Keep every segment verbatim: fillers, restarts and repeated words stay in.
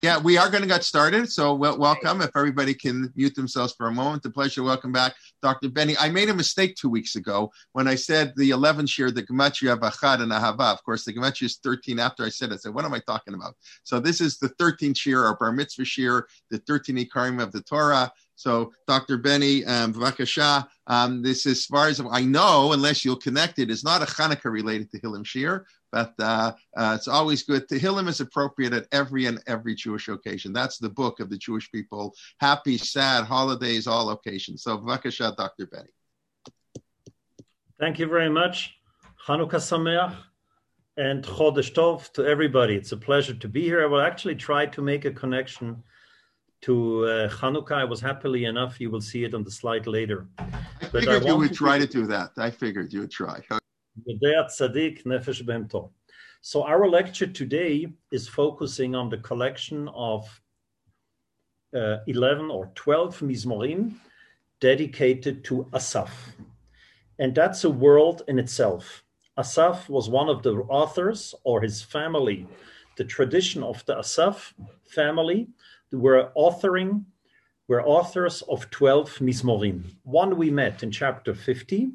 Yeah, we are going to get started. So well, welcome. If everybody can mute themselves for a moment, the pleasure to welcome back Doctor Benny. I made a mistake two weeks ago when I said the eleventh shir, the Gematria Bachad and Ahava. Of course, the Gematria is thirteen. After I said it, I said, what am I talking about? So this is the thirteenth shir, our Bar Mitzvah shir, the thirteen Ikarim of the Torah. So Doctor Benny, um, Vakasha, um, this is, as far as I know, unless you'll connect it, is not a Hanukkah related to Hillim Shir, but uh, uh, it's always good. Tehillim is appropriate at every and every Jewish occasion. That's the book of the Jewish people. Happy, sad, holidays, all occasions. So Vakasha, Doctor Benny. Thank you very much. Hanukkah Sameach and Chodesh Tov to everybody. It's a pleasure to be here. I will actually try to make a connection to uh, Hanukkah. I was happily enough, you will see it on the slide later. I but figured I you would to try to do that. I figured you would try. So our lecture today is focusing on the collection of uh, eleven or twelve Mizmorim dedicated to Asaf. And that's a world in itself. Asaf was one of the authors, or his family, the tradition of the Asaf family, were authoring, were authors of twelve Mizmorim. One we met in chapter fifty,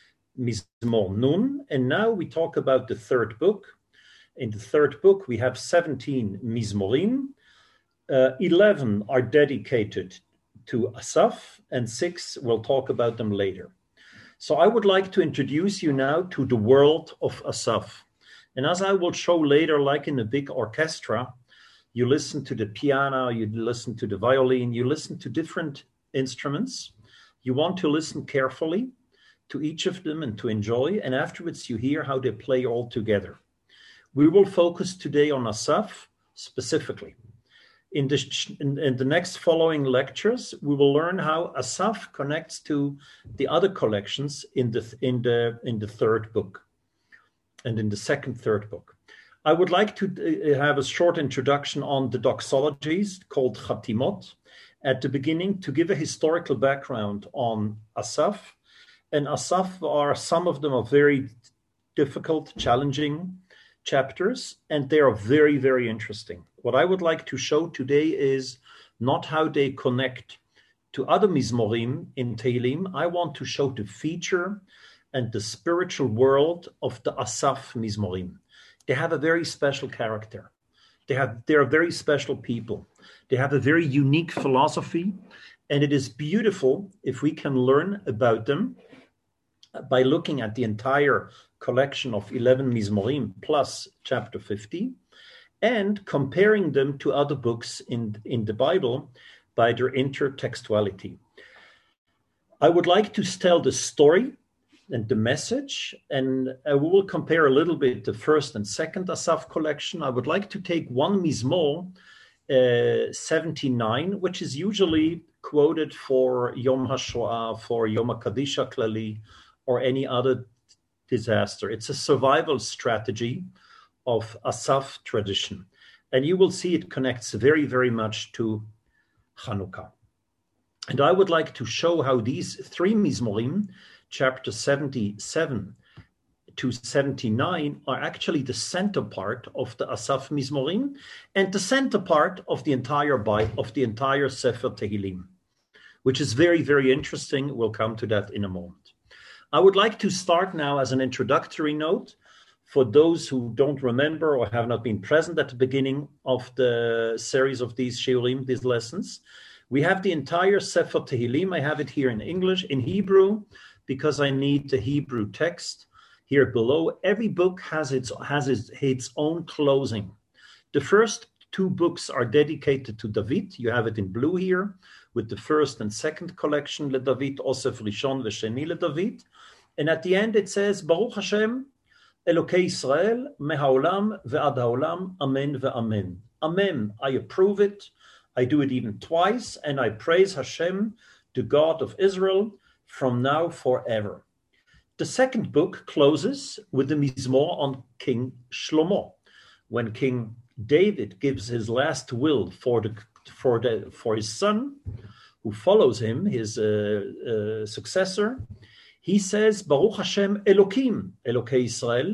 Mizmor Nun, and now we talk about the third book. In the third book, we have seventeen Mizmorim. Uh, eleven are dedicated to Asaf, and six, we'll talk about them later. So I would like to introduce you now to the world of Asaf. And as I will show later, like in a big orchestra, you listen to the piano, you listen to the violin, you listen to different instruments. You want to listen carefully to each of them and to enjoy, and afterwards you hear how they play all together. We will focus today on Asaf specifically. In the, in, in the next following lectures, we will learn how Asaf connects to the other collections in the, in the, in the third book and in the second, third book. I would like to have a short introduction on the doxologies called Chatimot at the beginning to give a historical background on Asaf. And Asaf are, some of them are very difficult, challenging chapters, and they are very, very interesting. What I would like to show today is not how they connect to other Mizmorim in Tehillim. I want to show the feature and the spiritual world of the Asaf Mizmorim. They have a very special character. They have, they are very special people. They have a very unique philosophy, and it is beautiful if we can learn about them by looking at the entire collection of eleven Mizmorim plus chapter fifty and comparing them to other books in, in the Bible by their intertextuality. I would like to tell the story and the message, and uh, we will compare a little bit the first and second Asaf collection. I would like to take one Mizmor, uh, seventy-nine, which is usually quoted for Yom HaShoah, for Yom HaKadisha Klali, or any other disaster. It's a survival strategy of Asaf tradition. And you will see it connects very, very much to Hanukkah. And I would like to show how these three Mizmorim, chapter seventy-seven to seventy-nine, are actually the center part of the Asaf Mizmorim and the center part of the entire Bible, of the entire Sefer Tehillim, which is very, very interesting. We'll come to that in a moment. I would like to start now as an introductory note for those who don't remember or have not been present at the beginning of the series of these shiurim, these lessons. We have the entire Sefer Tehillim. I have it here in English, in Hebrew, because I need the Hebrew text here below. Every book has its, has its, its own closing. The first two books are dedicated to David. You have it in blue here, with the first and second collection, Le David, Osef Rishon Vesheni Le David. And at the end it says, Baruch Hashem, Elokei Israel, mehaolam ve'ad haolam, amen ve'amen. Amen, I approve it. I do it even twice, and I praise Hashem, the God of Israel, from now forever. The second book closes with the Mizmor on King Shlomo. When King David gives his last will for the for the for his son, who follows him, his uh, uh, successor, he says, Baruch Hashem Elokim, Elokei Israel,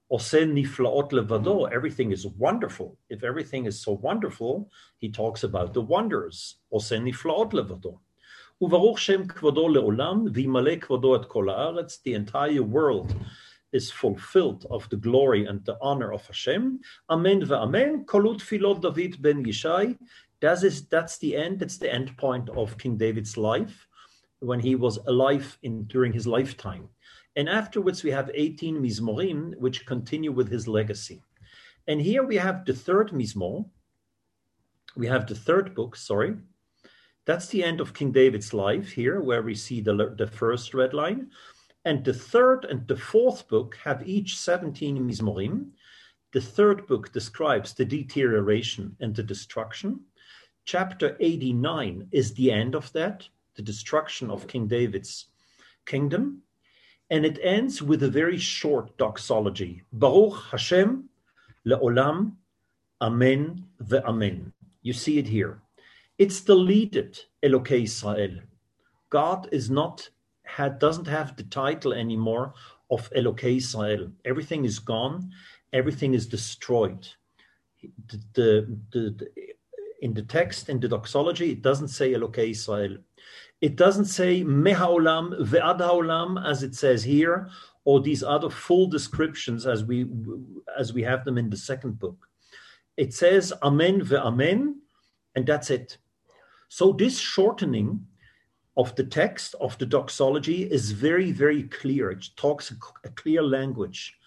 Oseh niflaot levado, everything is wonderful. If everything is so wonderful, he talks about the wonders. Oseh niflaot levado. Uvaruch Shem kvodo leolam, v'imale kvodo et kol haaretz, the entire world is fulfilled of the glory and the honor of Hashem. Amen ve'amen, kolut filot David ben Yishai. That is, that's the end, that's the end point of King David's life, when he was alive in during his lifetime. And afterwards we have eighteen Mizmorim, which continue with his legacy. And here we have the third Mizmor. We have the third book, sorry. That's the end of King David's life here, where we see the, the first red line. And the third and the fourth book have each seventeen Mizmorim. The third book describes the deterioration and the destruction. Chapter eighty-nine is the end of that, the destruction of King David's kingdom. And it ends with a very short doxology. Baruch Hashem le'olam, amen ve'amen. You see it here. It's deleted, Elokei Israel. God is not, had, doesn't have the title anymore of Elokei Israel. Everything is gone. Everything is destroyed. The, the, the, the, in the text, in the doxology, it doesn't say Elokei Israel. It doesn't say Mehaolam ve'ad haolam, as it says here, or these other full descriptions as we as we have them in the second book. It says Amen ve'amen, and that's it. So this shortening of the text of the doxology is very, very clear. It talks a, a clear language.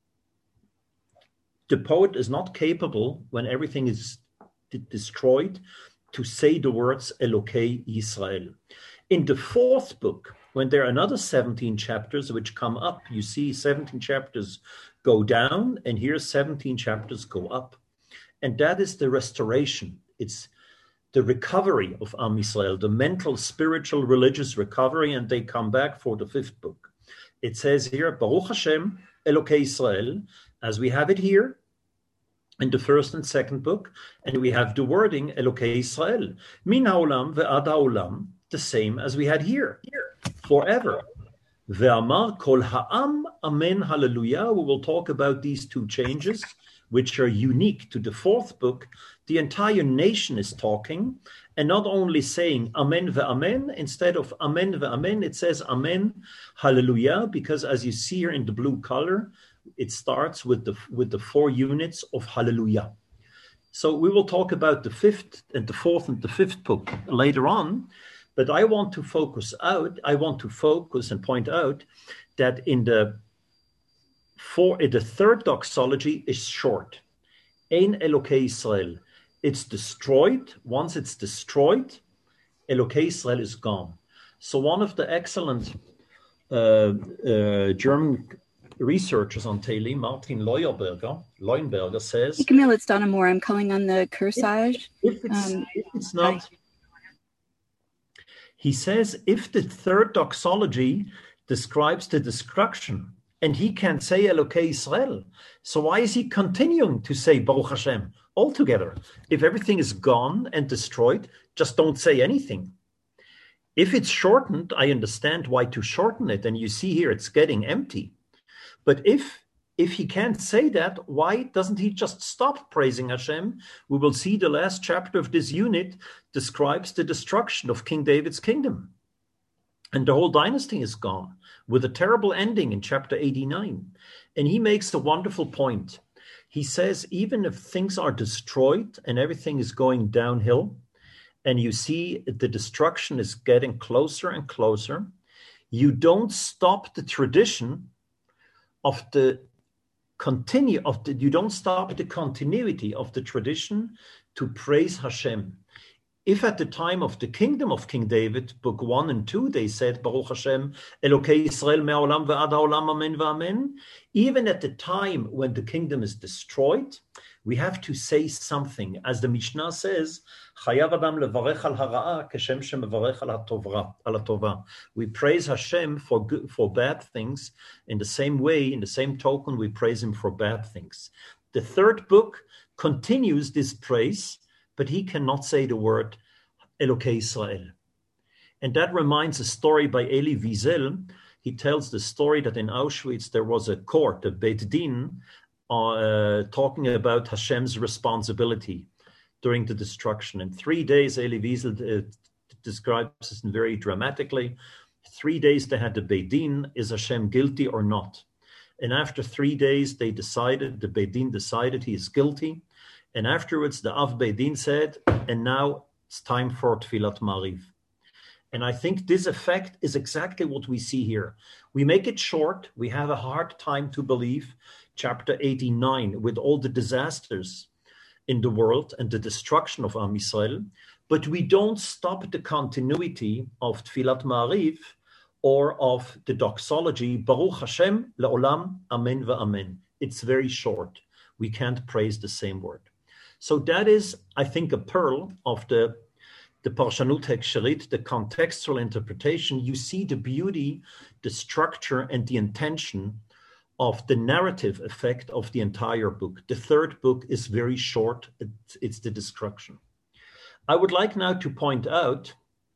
The poet is not capable, when everything is d- destroyed, to say the words Elokei Yisrael. In the fourth book, when there are another seventeen chapters which come up, you see seventeen chapters go down, and here seventeen chapters go up. And that is the restoration. It's the recovery of Am Yisrael, the mental, spiritual, religious recovery, and they come back for the fifth book. It says here, Baruch Hashem, Elokei Israel, as we have it here in the first and second book, and we have the wording Elokei Israel, Min haolam ve'ad haolam, the same as we had here, here forever. Ve'amar kol ha'am, amen, hallelujah. We will talk about these two changes, which are unique to the fourth book. The entire nation is talking, and not only saying amen ve'amen, instead of amen ve'amen, it says amen, hallelujah, because as you see here in the blue color, it starts with the with the four units of hallelujah. So we will talk about the fifth and the fourth and the fifth book later on, but I want to focus out, I want to focus and point out that in the for the third doxology is short. Ein Elokei Israel. It's destroyed. Once it's destroyed, Elokei Israel is gone. So one of the excellent uh, uh, German researchers on Tehillim, Martin Leuenberger, Leuenberger says... Camille, it's Donna Moore. I'm calling on the Cursage. If, if, it's, um, if it's not... Hi. He says, if the third doxology describes the destruction, and he can say Elokei Israel, so why is he continuing to say Baruch Hashem altogether? If everything is gone and destroyed, just don't say anything. If it's shortened, I understand why to shorten it, and you see here it's getting empty. But if if he can't say that, why doesn't he just stop praising Hashem? We will see the last chapter of this unit describes the destruction of King David's kingdom. And the whole dynasty is gone, with a terrible ending in chapter eighty-nine. And he makes a wonderful point. He says, even if things are destroyed and everything is going downhill, and you see the destruction is getting closer and closer, you don't stop the tradition of the continue of the, you don't stop the continuity of the tradition to praise Hashem. If at the time of the kingdom of King David, book one and two, they said, Baruch Hashem, Elokei Israel me'olam ve'ad haolam, amen ve'amen, even at the time when the kingdom is destroyed, we have to say something. As the Mishnah says, Chayav adam levarech al hara'a kashem shemevarech al hatova. We praise Hashem for good, for bad things in the same way, in the same token, we praise Him for bad things. The third book continues this praise, but he cannot say the word Elokei Israel. And that reminds a story by Elie Wiesel. he tells the story that in Auschwitz there was a court, a Beit Din, uh, talking about Hashem's responsibility during the destruction. In three days, Elie Wiesel uh, describes this very dramatically. Three days they had the Beit Din, is Hashem guilty or not? And after three days, they decided, the Beit Din decided he is guilty. And afterwards, the Av Beit Din said, and now it's time for Tfilat Mariv. And I think this effect is exactly what we see here. We make it short. We have a hard time to believe chapter eighty-nine with all the disasters in the world and the destruction of Am Yisrael. But we don't stop the continuity of Tfilat Mariv or of the doxology, Baruch Hashem le'olam, amen va'amen. It's very short. We can't praise the same word. So that is, I think, a pearl of the, the Parshanut Heksherit, the contextual interpretation. You see the beauty, the structure, and the intention of the narrative effect of the entire book. The third book is very short. It's, it's the destruction. I would like now to point out,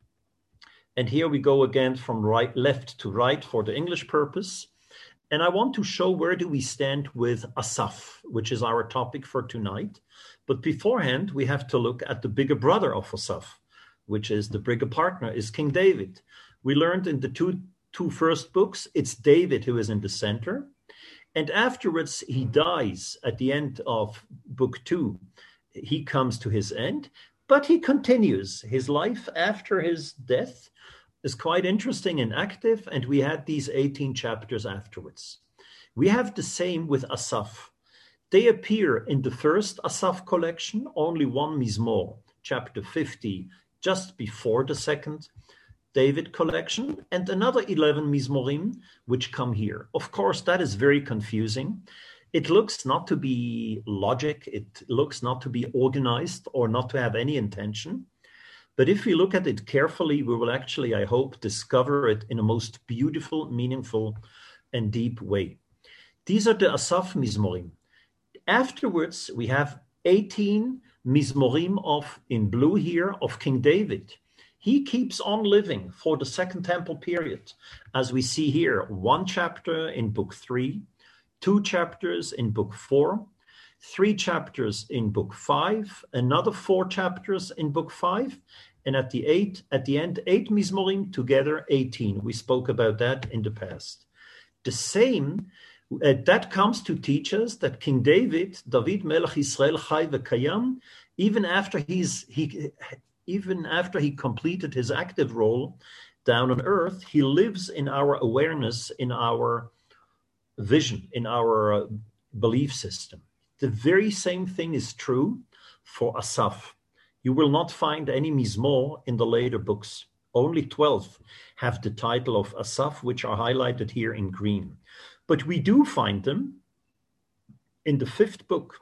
and here we go again from right, left to right for the English purpose. And I want to show where do we stand with Asaph, which is our topic for tonight. But beforehand, we have to look at the bigger brother of Asaph, which is the bigger partner, is King David. We learned in the two, two first books, it's David who is in the center. And afterwards, he dies at the end of book two. He comes to his end, but he continues. His life after his death is quite interesting and active, and we had these eighteen chapters afterwards. We have the same with Asaph. They appear in the first Asaph collection, only one Mizmor, chapter fifty, just before the second David collection, and another eleven Mizmorim, which come here. Of course, that is very confusing. It looks not to be logic, it looks not to be organized or not to have any intention. But if we look at it carefully, we will actually, I hope, discover it in a most beautiful, meaningful, and deep way. These are the Asaph Mizmorim. Afterwards, we have eighteen Mizmorim of, in blue here, of King David. He keeps on living for the Second Temple period. As we see here, one chapter in book three, two chapters in book four, three chapters in book five, another four chapters in book five, and at the eight, at the end, eight Mizmorim, together eighteen. We spoke about that in the past. The same, uh, that comes to teach us that King David, David Melech Yisrael Chai V'Kayam, even after he's he, even after he completed his active role down on earth, he lives in our awareness, in our vision, in our uh, belief system. The very same thing is true for Asaph. You will not find any Mizmor in the later books. Only twelve have the title of Asaph, which are highlighted here in green. But we do find them in the fifth book.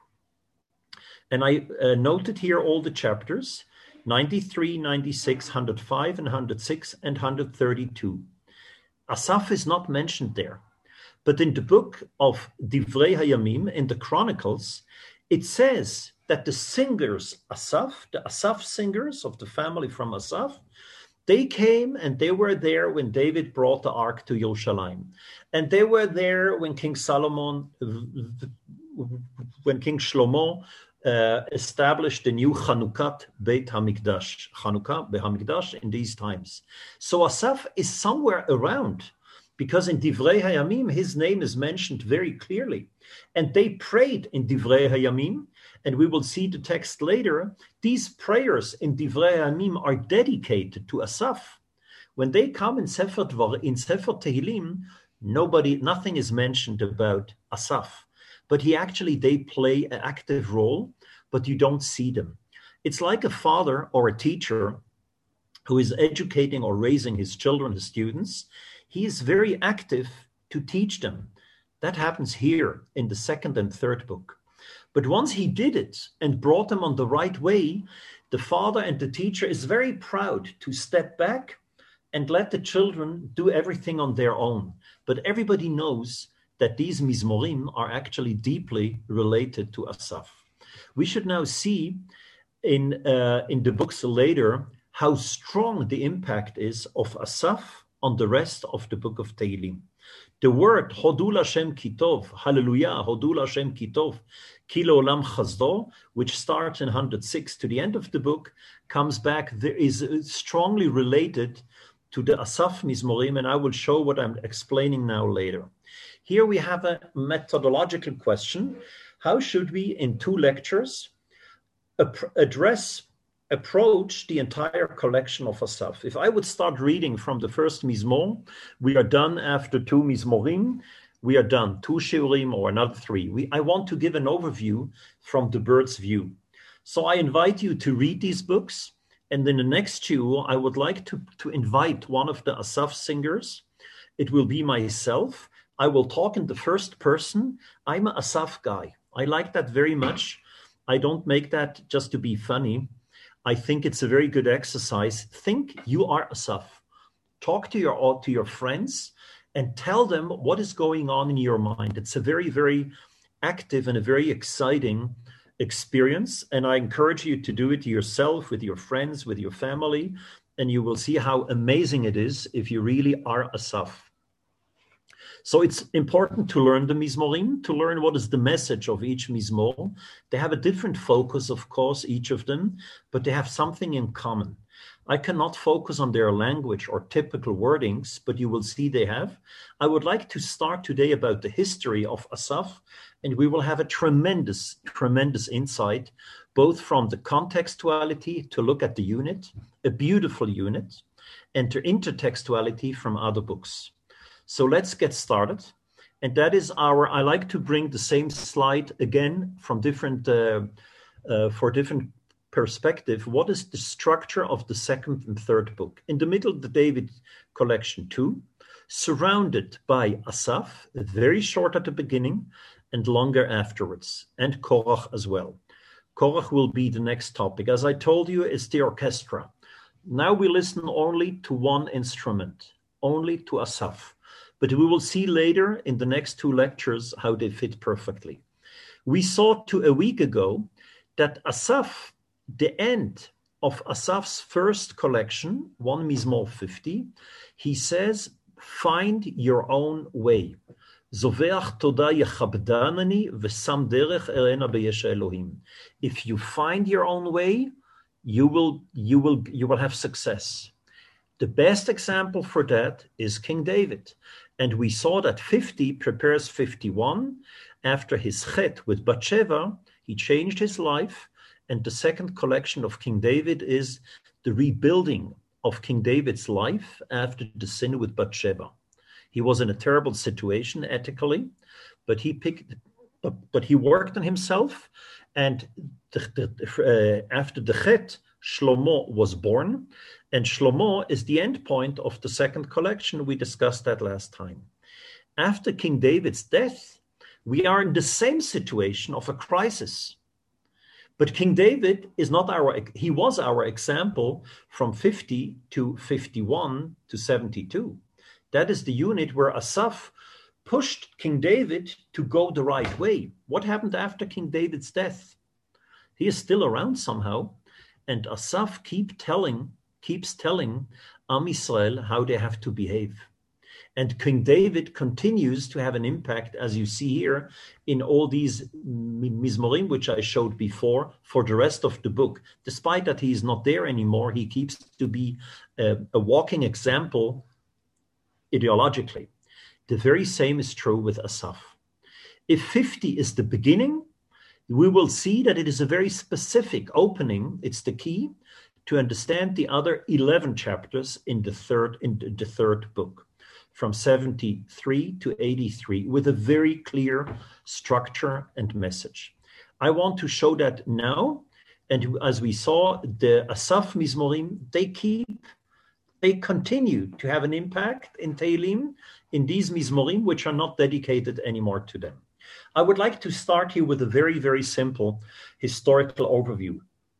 And I uh, noted here all the chapters, ninety-three, ninety-six, one oh five, and one oh six, and one thirty-two. Asaph is not mentioned there. But in the book of Divrei Hayamim, in the Chronicles, it says that the singers, Asaph, the Asaph singers of the family from Asaph, they came and they were there when David brought the ark to Yerushalayim. And they were there when King Solomon, when King Shlomo uh, established the new Chanukat Beit HaMikdash, Chanukah Beit HaMikdash in these times. So Asaph is somewhere around, because in Divrei Hayamim, his name is mentioned very clearly. And they prayed in Divrei Hayamim, and we will see the text later. These prayers in Divrei Hayamim are dedicated to Asaph. When they come in Sefer Dvar, in Sefer Tehillim, nobody, nothing is mentioned about Asaph. But he actually, they play an active role, but you don't see them. It's like a father or a teacher who is educating or raising his children, his students. He is very active to teach them. That happens here in the second and third book. But once he did it and brought them on the right way, the father and the teacher is very proud to step back and let the children do everything on their own. But everybody knows that these Mizmorim are actually deeply related to Asaph. We should now see in, uh, in the books later how strong the impact is of Asaph on the rest of the book of Tehillim. The word Hodu Lashem Kitov, hallelujah, Hodu Lashem Kitov, Kilo Olam Chazdo, which starts in one hundred six to the end of the book, comes back, there is strongly related to the Asaf Mizmorim, and I will show what I'm explaining now later. Here we have a methodological question. How should we, in two lectures, ap- address, approach the entire collection of Asaf? If I would start reading from the first Mizmor, we are done after two Mizmorim, we are done, two Shiurim or another three. We, I want to give an overview from the bird's view. So I invite you to read these books, and in the next shiur, I would like to, to invite one of the Asaf singers. It will be myself. I will talk in the first person. I'm an Asaf guy. I like that very much. I don't make that just to be funny. I think it's a very good exercise. Think you are Asaf. Talk to your, to your friends and tell them what is going on in your mind. It's a very, very active and a very exciting experience. And I encourage you to do it yourself, with your friends, with your family, and you will see how amazing it is if you really are Asaf. So it's important to learn the Mizmorim, to learn what is the message of each Mizmor. They have a different focus, of course, each of them, but they have something in common. I cannot focus on their language or typical wordings, but you will see they have. I would like to start today about the history of Asaf, and we will have a tremendous, tremendous insight, both from the contextuality to look at the unit, a beautiful unit, and the intertextuality from other books. So let's get started. And that is our, I like to bring the same slide again from different, uh, uh, for different perspective. What is the structure of the second and third book? In the middle, the David collection two, surrounded by Asaf, very short at the beginning and longer afterwards, and Korach as well. Korach will be the next topic. As I told you, it's the orchestra. Now we listen only to one instrument, only to Asaf. But we will see later in the next two lectures how they fit perfectly. We saw to a week ago that Asaf, the end of Asaf's first collection, one Mizmor fifty, he says, find your own way. Zoveach toda yechabdanani v'sam derech erena beyesh Elohim. If you find your own way, you will, you will, you will have success. The best example for that is King David. And we saw that fifty prepares fifty-one. After his chet with Bathsheba, he changed his life. And the second collection of King David is the rebuilding of King David's life after the sin with Bathsheba. He was in a terrible situation ethically, but he picked, but, but he worked on himself. And the, the, uh, after the chet, Shlomo was born. And Shlomo is the end point of the second collection. We discussed that last time. After King David's death, we are in the same situation of a crisis. But King David is not our, he was our example from fifty to fifty-one to seventy-two. That is the unit where Asaf pushed King David to go the right way. What happened after King David's death? He is still around somehow. And Asaf keep telling, keeps telling Am Yisrael how they have to behave. And King David continues to have an impact, as you see here, in all these Mizmorim, which I showed before, for the rest of the book. Despite that he is not there anymore, he keeps to be a, a walking example ideologically. The very same is true with Asaf. If fifty is the beginning, we will see that it is a very specific opening. It's the key to understand the other eleven chapters in the third, in the third book, from seventy-three to eighty-three, with a very clear structure and message. I want to show that now. And as we saw, the Asaf Mizmorim, they keep, they continue to have an impact in Tehillim, in these Mizmorim, which are not dedicated anymore to them. I would like to start here with a very, very simple historical overview.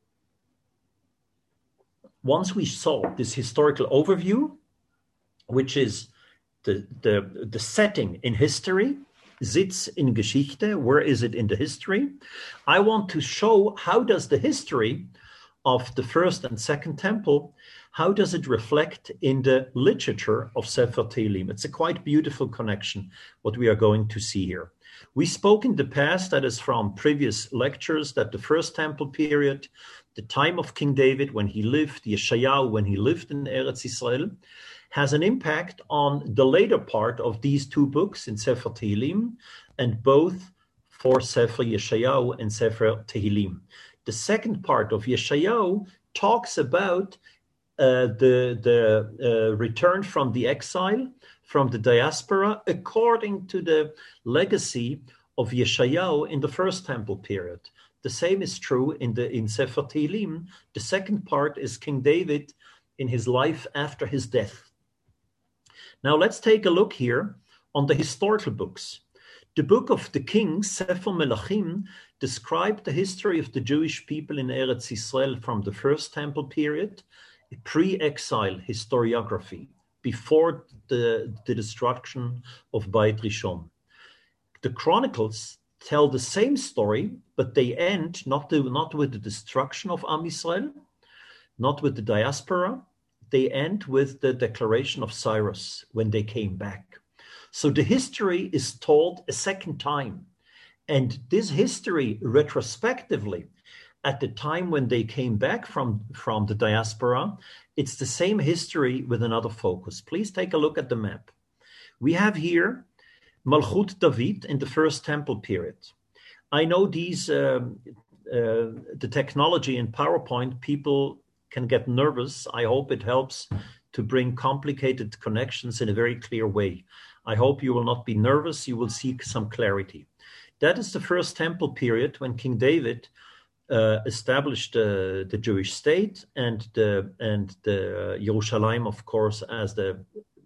Once we saw this historical overview, which is the, the, the setting in history, Sitz in Geschichte, where is it in the history? I want to show how does the history of the first and second temple, how does it reflect in the literature of Sefer Tehillim? It's a quite beautiful connection, what we are going to see here. We spoke in the past, that is from previous lectures, that the first temple period, the time of King David when he lived, Yeshayahu when he lived in Eretz Israel, has an impact on the later part of these two books in Sefer Tehillim, and both for Sefer Yeshayahu and Sefer Tehillim. The second part of Yeshayahu talks about uh, the, the uh, return from the exile, from the diaspora, according to the legacy of Yeshayahu in the first temple period. The same is true in the in Sefer Tehillim. The second part is King David in his life after his death. Now let's take a look here on the historical books. The book of the Kings, Sefer Melachim, described the history of the Jewish people in Eretz Israel from the first temple period, pre-exile historiography, before the, the destruction of Beit Rishon. The Chronicles tell the same story, but they end not, to, not with the destruction of Am Yisrael, not with the diaspora. They end with the declaration of Cyrus when they came back. So the history is told a second time. And this history, retrospectively, at the time when they came back from, from the diaspora, it's the same history with another focus. Please take a look at the map. We have here Malchut David in the first temple period. I know these, um, uh, the technology in PowerPoint, people can get nervous. I hope it helps to bring complicated connections in a very clear way. I hope you will not be nervous. You will seek some clarity. That is the first temple period when King David uh, established uh, the Jewish state and the and the uh, Yerushalayim, of course, as the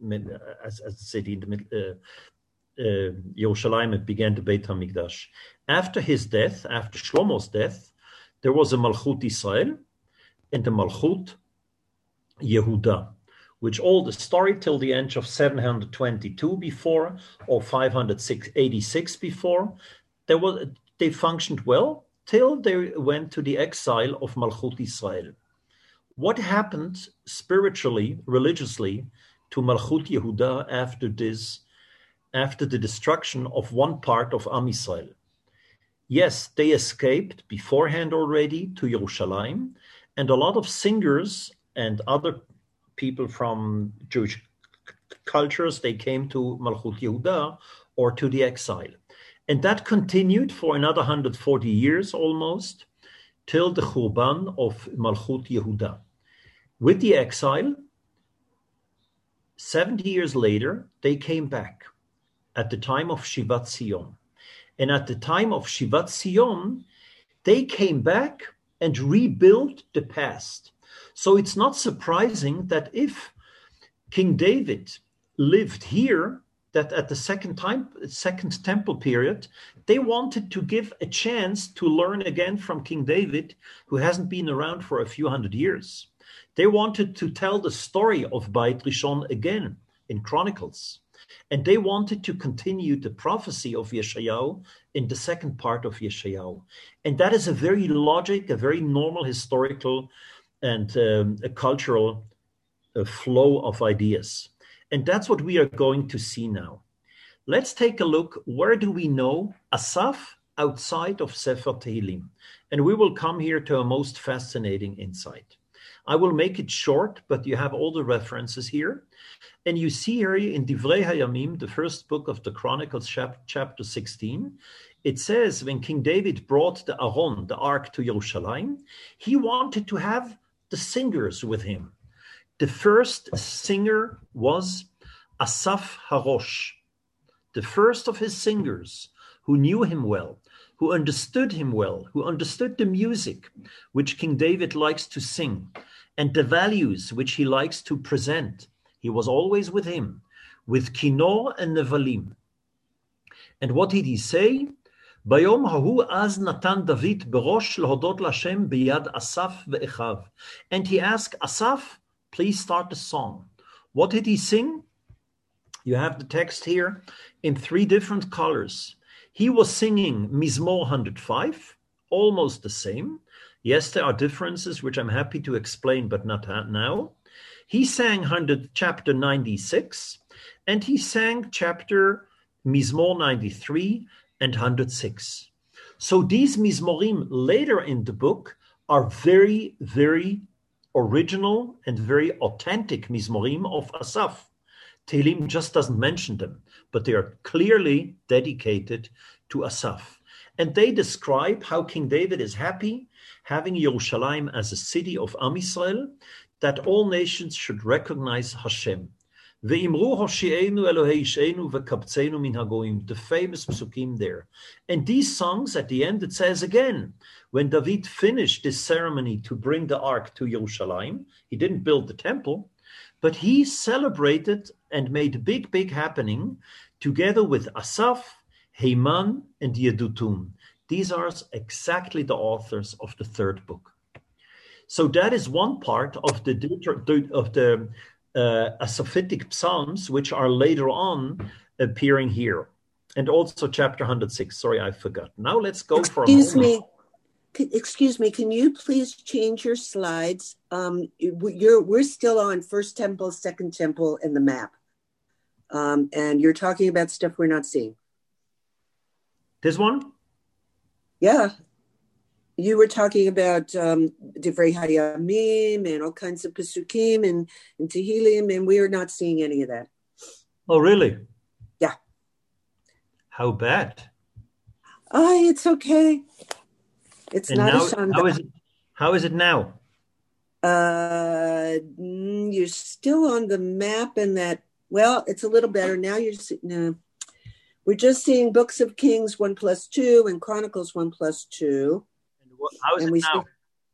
as, as the city in the middle. Uh, uh, Yerushalayim, it began the Beit HaMikdash. After his death, after Shlomo's death, there was a Malchut Israel and the Malchut Yehuda, which all the story till the end of seven hundred twenty-two before or five hundred eighty-six before, there was, they functioned well till they went to the exile of Malchut Israel. What happened spiritually, religiously, to Malchut Yehuda after this, after the destruction of one part of Am Yisrael? Yes, they escaped beforehand already to Yerushalayim, and a lot of singers and other people from Jewish cultures, they came to Malchut Yehuda or to the exile. And that continued for another one hundred forty years almost, till the Churban of Malchut Yehuda. With the exile, seventy years later, they came back at the time of Shivat Zion. And at the time of Shivat Zion, they came back and rebuilt the past. So it's not surprising that if King David lived here, that at the second time, second temple period, they wanted to give a chance to learn again from King David, who hasn't been around for a few hundred years. They wanted to tell the story of Beit Rishon again in Chronicles. And they wanted to continue the prophecy of Yeshayahu in the second part of Yeshayahu. And that is a very logic, a very normal historical and um, a cultural uh, flow of ideas. And that's what we are going to see now. Let's take a look. Where do we know Asaph outside of Sefer Tehillim? And we will come here to a most fascinating insight. I will make it short, but you have all the references here. And you see here in Divrei Hayamim, the first book of the Chronicles, chap- chapter sixteen, it says when King David brought the Aron, the ark, to Yerushalayim, he wanted to have the singers with him. The first singer was Asaph Harosh, the first of his singers who knew him well, who understood him well, who understood the music which King David likes to sing and the values which he likes to present. He was always with him, with Kinor and Nevalim. And what did he say? Bayom hahu az natan David berosh lehodot Lashem biyad Asaph ve'echav. And he asked Asaph, please start the song. What did he sing? You have the text here in three different colors. He was singing Mizmor one hundred five, almost the same. Yes, there are differences, which I'm happy to explain, but not now. He sang chapter ninety-six, and he sang chapter Mizmor ninety-three and one hundred six. So these Mizmorim later in the book are very, very original and very authentic Mizmorim of Asaph. Tehillim just doesn't mention them, but they are clearly dedicated to Asaph. And they describe how King David is happy having Yerushalayim as a city of Am Yisrael, that all nations should recognize Hashem. Ve'imru Hoshi'enu Elohei Ish'enu ve'kabtzenu min hagoyim, the famous psukim there. And these songs, at the end, it says again, when David finished this ceremony to bring the ark to Yerushalayim, he didn't build the temple, but he celebrated and made a big, big happening together with Asaph, Heman, and Yedutun. These are exactly the authors of the third book. So that is one part of the of the uh, Asaphitic Psalms, which are later on appearing here, and also chapter one hundred six. Sorry, I forgot. Now let's go for excuse a moment. me. Excuse me. Can you please change your slides? Um, you're we're still on First Temple, Second Temple, and the map, um, and you're talking about stuff we're not seeing. This one? Yeah. You were talking about um, Divrei Hayamim and all kinds of Pesukim and, and Tehillim, and we are not seeing any of that. Oh, really? Yeah. How bad? Oh, it's okay. It's and not now, a shanda. How is it, how is it now? Uh, you're still on the map and that, well, it's a little better. Now you're, no. We're just seeing Books of Kings one plus two and Chronicles one plus two. How is and it we now?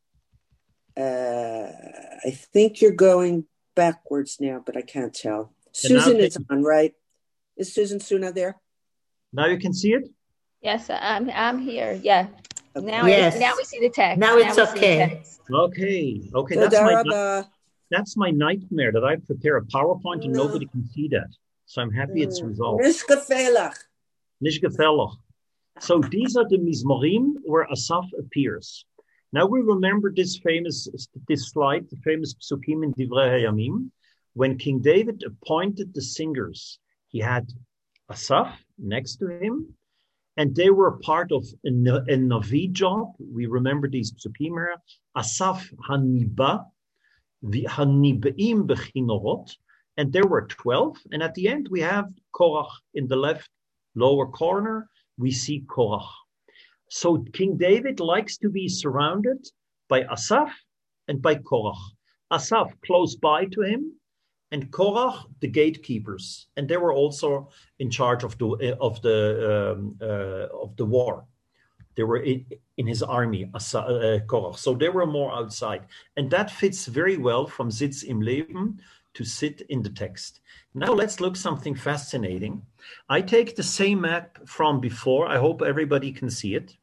See, uh, I think you're going backwards now, but I can't tell. And Susan now is on, right? Is Susan Suna there? Now you can see it? Yes, I'm I'm here. Yeah. Okay. Now Yes. I, now we see the text. Now it's we see the okay. text. Okay. Okay. So That's my, Daraba, that's my nightmare, that I prepare a PowerPoint and No. nobody can see that. So I'm happy it's resolved. Nishkafelach. Nicht gefällig. So these are the Mizmorim where Asaph appears. Now we remember this famous this slide, the famous Psukim in Divrei Hayamim, when King David appointed the singers. He had Asaph next to him, and they were part of a, a Navi job. We remember these Psukim here. Asaph Haniba, the Hanibaim Bechinorot, and there were twelve. And at the end we have Korach in the left lower corner. We see Korach. So King David likes to be surrounded by Asaph and by Korach. Asaph close by to him, and Korach the gatekeepers, and they were also in charge of the of the um, uh, of the war. They were in, in his army, Asa, uh, Korach. So they were more outside, and that fits very well from Sitz im Leben to sit in the text. Now let's look something fascinating. I take the same map from before. I hope everybody can see it.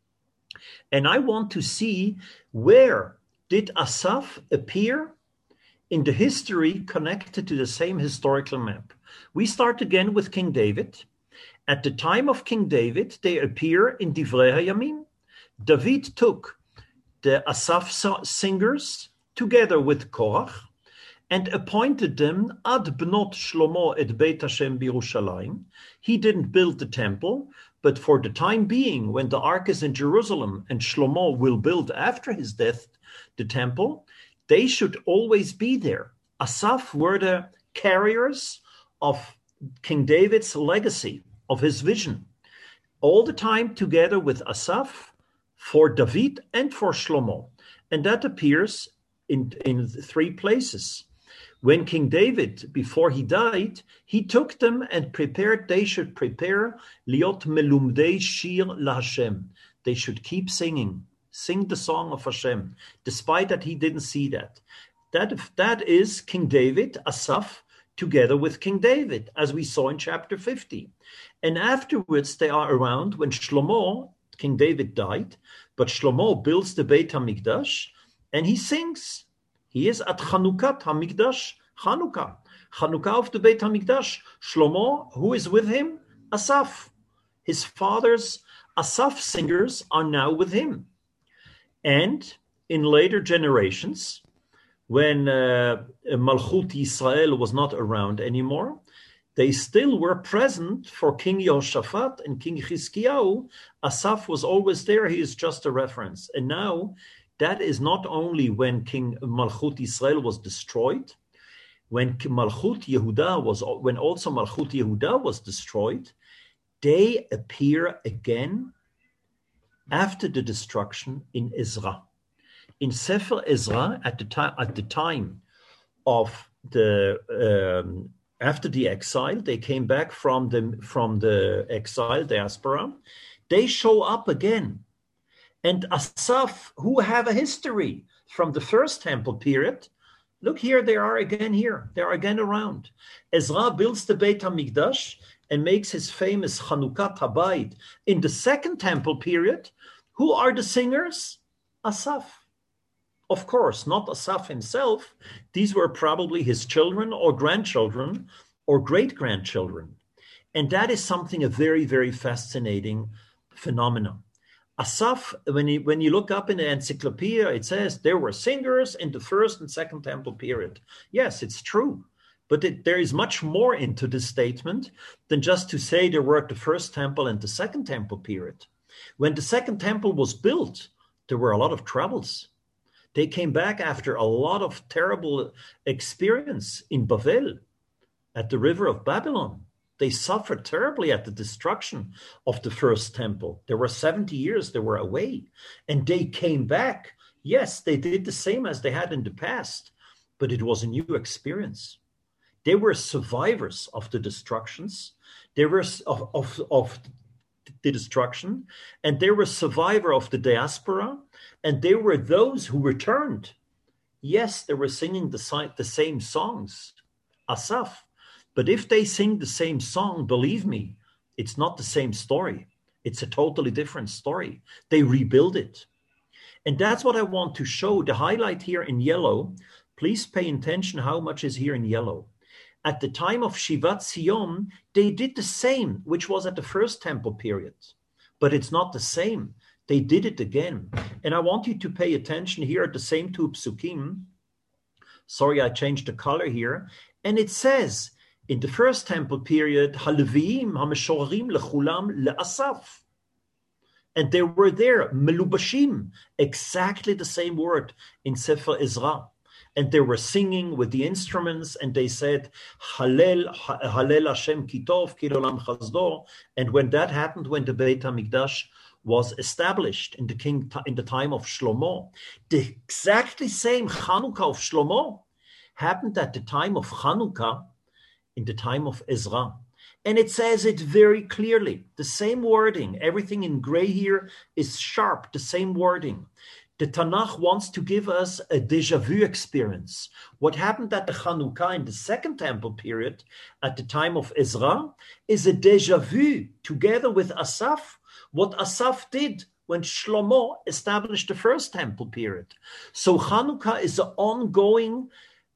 And I want to see, where did Asaph appear in the history connected to the same historical map. We start again with King David. At the time of King David, they appear in Divrei Hayamim. David took the Asaph singers together with Korach and appointed them ad bnot Shlomo et Beit Hashem b'Yerushalayim. He didn't build the temple, but for the time being, when the ark is in Jerusalem and Shlomo will build after his death the temple, they should always be there. Asaph were the carriers of King David's legacy, of his vision, all the time together with Asaph for David and for Shlomo. And that appears in, in three places. When King David, before he died, he took them and prepared, they should prepare liot melumdei shir laHashem. They should keep singing, sing the song of Hashem, despite that he didn't see that. That, that is King David, Asaph, together with King David, as we saw in chapter fifty. And afterwards they are around when Shlomo, King David died, but Shlomo builds the Beit HaMikdash and he sings. He is at Chanukat HaMikdash, Chanukah. Chanukah of the Beit HaMikdash. Shlomo, who is with him? Asaph. His father's Asaph singers are now with him. And in later generations, when uh, Malchut Yisrael was not around anymore, they still were present for King Yehoshaphat and King Chizkiyahu. Asaph was always there. He is just a reference. And now that is not only when King Malchut Yisrael was destroyed, when Malchut Yehuda was, when also Malchut Yehuda was destroyed, they appear again after the destruction in Ezra. In Sefer Ezra, at the time, at the time of the um, after the exile, they came back from the from the exile diaspora. They show up again, and Asaph, who have a history from the first temple period, look here, they are again here. They are again around. Ezra builds the Beit HaMikdash and makes his famous Chanukah Habayit in the second temple period. Who are the singers? Asaph. Of course, not Asaph himself. These were probably his children or grandchildren or great-grandchildren. And that is something, a very, very fascinating phenomenon. Asaph, when you, when you look up in the encyclopedia, it says there were singers in the first and second temple period. Yes, it's true. But it, there is much more into this statement than just to say there were the first temple and the second temple period. When the second temple was built, there were a lot of troubles. They came back after a lot of terrible experience in Bavel, at the river of Babylon. They suffered terribly at the destruction of the first temple. There were seventy years they were away, and they came back. Yes, they did the same as they had in the past, but it was a new experience. They were survivors of the destructions. They were of, of, of the destruction, and they were survivor of the diaspora, and they were those who returned. Yes, they were singing the, the same songs, Asaph, but if they sing the same song, believe me, it's not the same story. It's a totally different story. They rebuild it. And that's what I want to show. The highlight here in yellow, please pay attention how much is here in yellow. At the time of Shivat Zion, they did the same, which was at the first temple period. But it's not the same. They did it again. And I want you to pay attention here at the same two psukim. Sorry, I changed the color here. And it says, in the first temple period, Haleviim hameshorim lechulam leasaf. And they were there, melubashim, exactly the same word in Sefer Ezra. And they were singing with the instruments, and they said, Halel, Halel Hashem kitov, kirolam chazdo. And when that happened, when the Beit HaMikdash was established in the king in the time of Shlomo, the exactly same Chanukah of Shlomo happened at the time of Chanukah in the time of Ezra. And it says it very clearly, the same wording, everything in gray here is sharp, the same wording. The Tanakh wants to give us a déjà vu experience. What happened at the Chanukah in the second temple period, at the time of Ezra, is a déjà vu, together with Asaph, what Asaph did when Shlomo established the first temple period. So Chanukah is an ongoing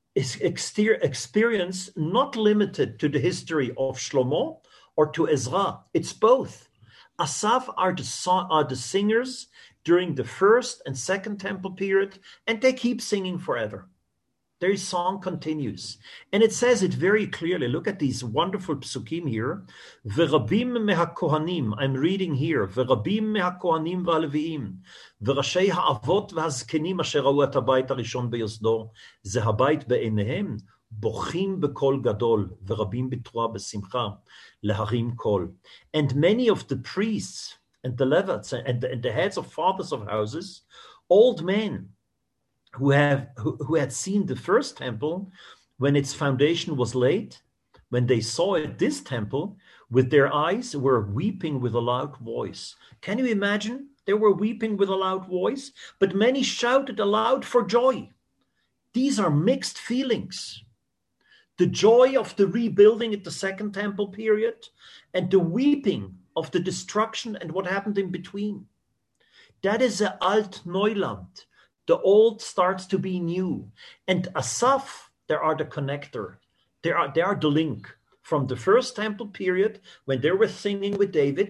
experience, not limited to the history of Shlomo or to Ezra. It's both. Asaph are the, are the singers during the first and second temple period, and they keep singing forever. Their song continues. And it says it very clearly. Look at these wonderful psukim here. V'rabim mehakohanim, I'm reading here. V'rabim mehakohanim v'aleviim, v'rashei ha'avot v'hazkenim asher ra'u et habayit harishon beyosdo, ze habayit be'enehem, bochim b'kol gadol, v'rabim b'torah b'simcha, leharim kol. And many of the priests and the Levites and the, and the heads of fathers of houses, old men who have who, who had seen the first temple when its foundation was laid, when they saw it, this temple, with their eyes were weeping with a loud voice. Can you imagine? They were weeping with a loud voice, but many shouted aloud for joy. These are mixed feelings. The joy of the rebuilding at the second temple period and the weeping of the destruction and what happened in between. That is a Alt Neuland. The old starts to be new. And Asaph, they are the connector. They are, they are the link from the first temple period when they were singing with David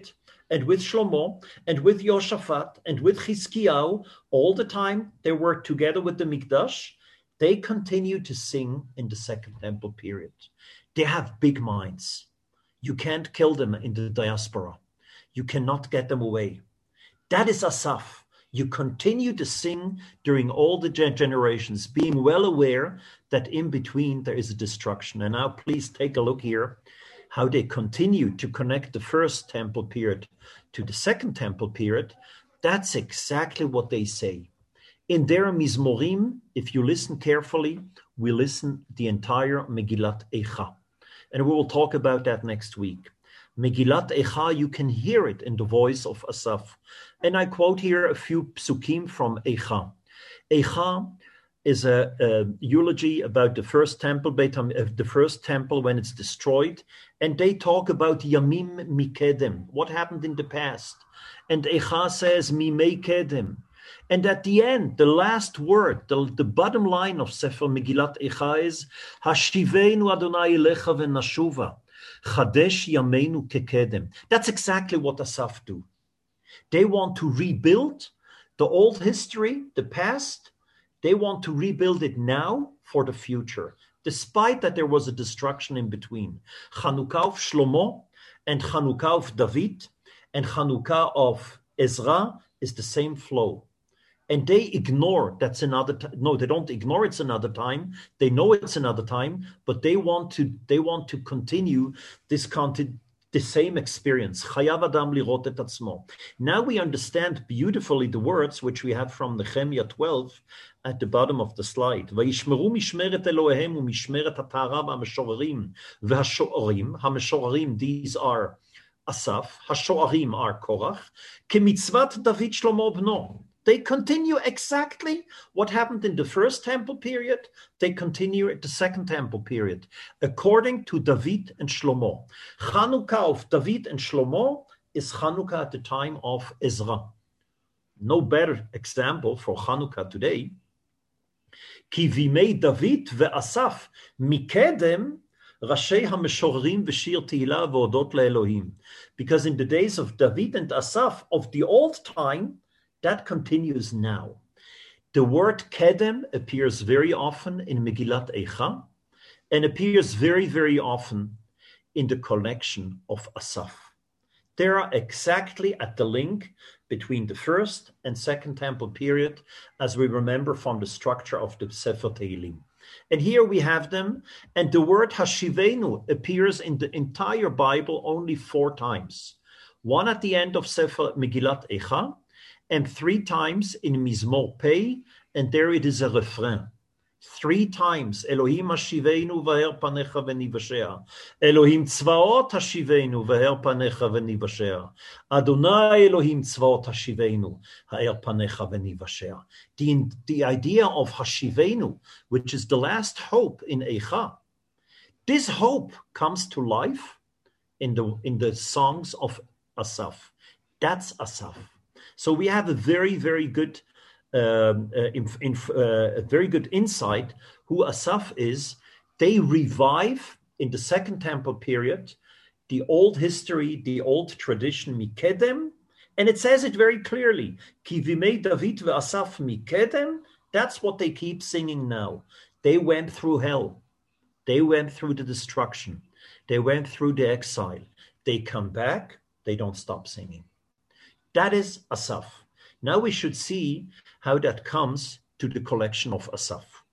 and with Shlomo and with Yoshaphat and with Chizkiyahu, all the time they worked together with the Mikdash, they continue to sing in the Second Temple period. They have big minds. You can't kill them in the diaspora. You cannot get them away. That is Asaf. You continue to sing during all the generations, being well aware that in between there is a destruction. And now please take a look here, how they continue to connect the first temple period to the second temple period. That's exactly what they say. In their Mizmorim, if you listen carefully, we listen the entire Megillat Eicha. And we will talk about that next week. Megillat Eicha, you can hear it in the voice of Asaf. And I quote here a few psukim from Eicha. Eicha is a, a eulogy about the first temple, the first temple when it's destroyed. And they talk about Yamim Mikedem, what happened in the past. And Eicha says, Mimei Kedem. And at the end, the last word, the, the bottom line of Sefer Megillat Eicha is, Hashivenu Adonai Elecha v'nashuva, Chadesh Yameinu kekedem. That's exactly what Asaf do. They want to rebuild the old history, the past. They want to rebuild it now for the future, despite that there was a destruction in between. Chanukah of Shlomo and Chanukah of David and Chanukah of Ezra is the same flow. And they ignore that's another time. No, they don't ignore it's another time. They know it's another time, but they want to they want to continue this content, the same experience. Chayav Adam lirot et atzmo. Now we understand beautifully the words which we have from Nehemiah twelve at the bottom of the slide. Vayishmeru mishmeret Eloheim u'mishmeret hatara v'hameshorerim v'hashoarim. Hameshorerim, these are Asaf. Hashoarim are Korach. Kemitzvat David Shlomo bno. They continue exactly what happened in the first temple period. They continue at the second temple period, according to David and Shlomo. Chanukah of David and Shlomo is Chanukah at the time of Ezra. No better example for Chanukah today. Ki vimei David ve'asaf mikedem Rashei HaMeshorerim v'shir Tehillah v'odot le'Elohim. Because in the days of David and Asaf of the old time, that continues now. The word Kedem appears very often in Megillat Eicha and appears very, very often in the collection of Asaf. They are exactly at the link between the first and second temple period, as we remember from the structure of the Sefer Tehillim. And here we have them, and the word Hashivenu appears in the entire Bible only four times. One at the end of Sefer Megillat Eicha, and three times in Mizmor Pei, and there it is a refrain. Three times, Elohim hashivenu v'her panecha v'nivashea. Elohim tzvaot hashivenu v'her panecha v'nivashea. Adonai Elohim tzvaot hashivenu v'her panecha v'nivashea. The, the idea of hashivenu, which is the last hope in Eicha, this hope comes to life in the, in the songs of Asaf. That's Asaf. So we have a very, very good, um, uh, in, in, uh, very good insight who Asaf is. They revive in the second temple period the old history, the old tradition, Mikedem, and it says it very clearly. Ki vimei David ve'Asaf Mikedem. That's what they keep singing now. They went through hell. They went through the destruction. They went through the exile. They come back. They don't stop singing. That is Asaf. Now we should see how that comes to the collection of Asaf.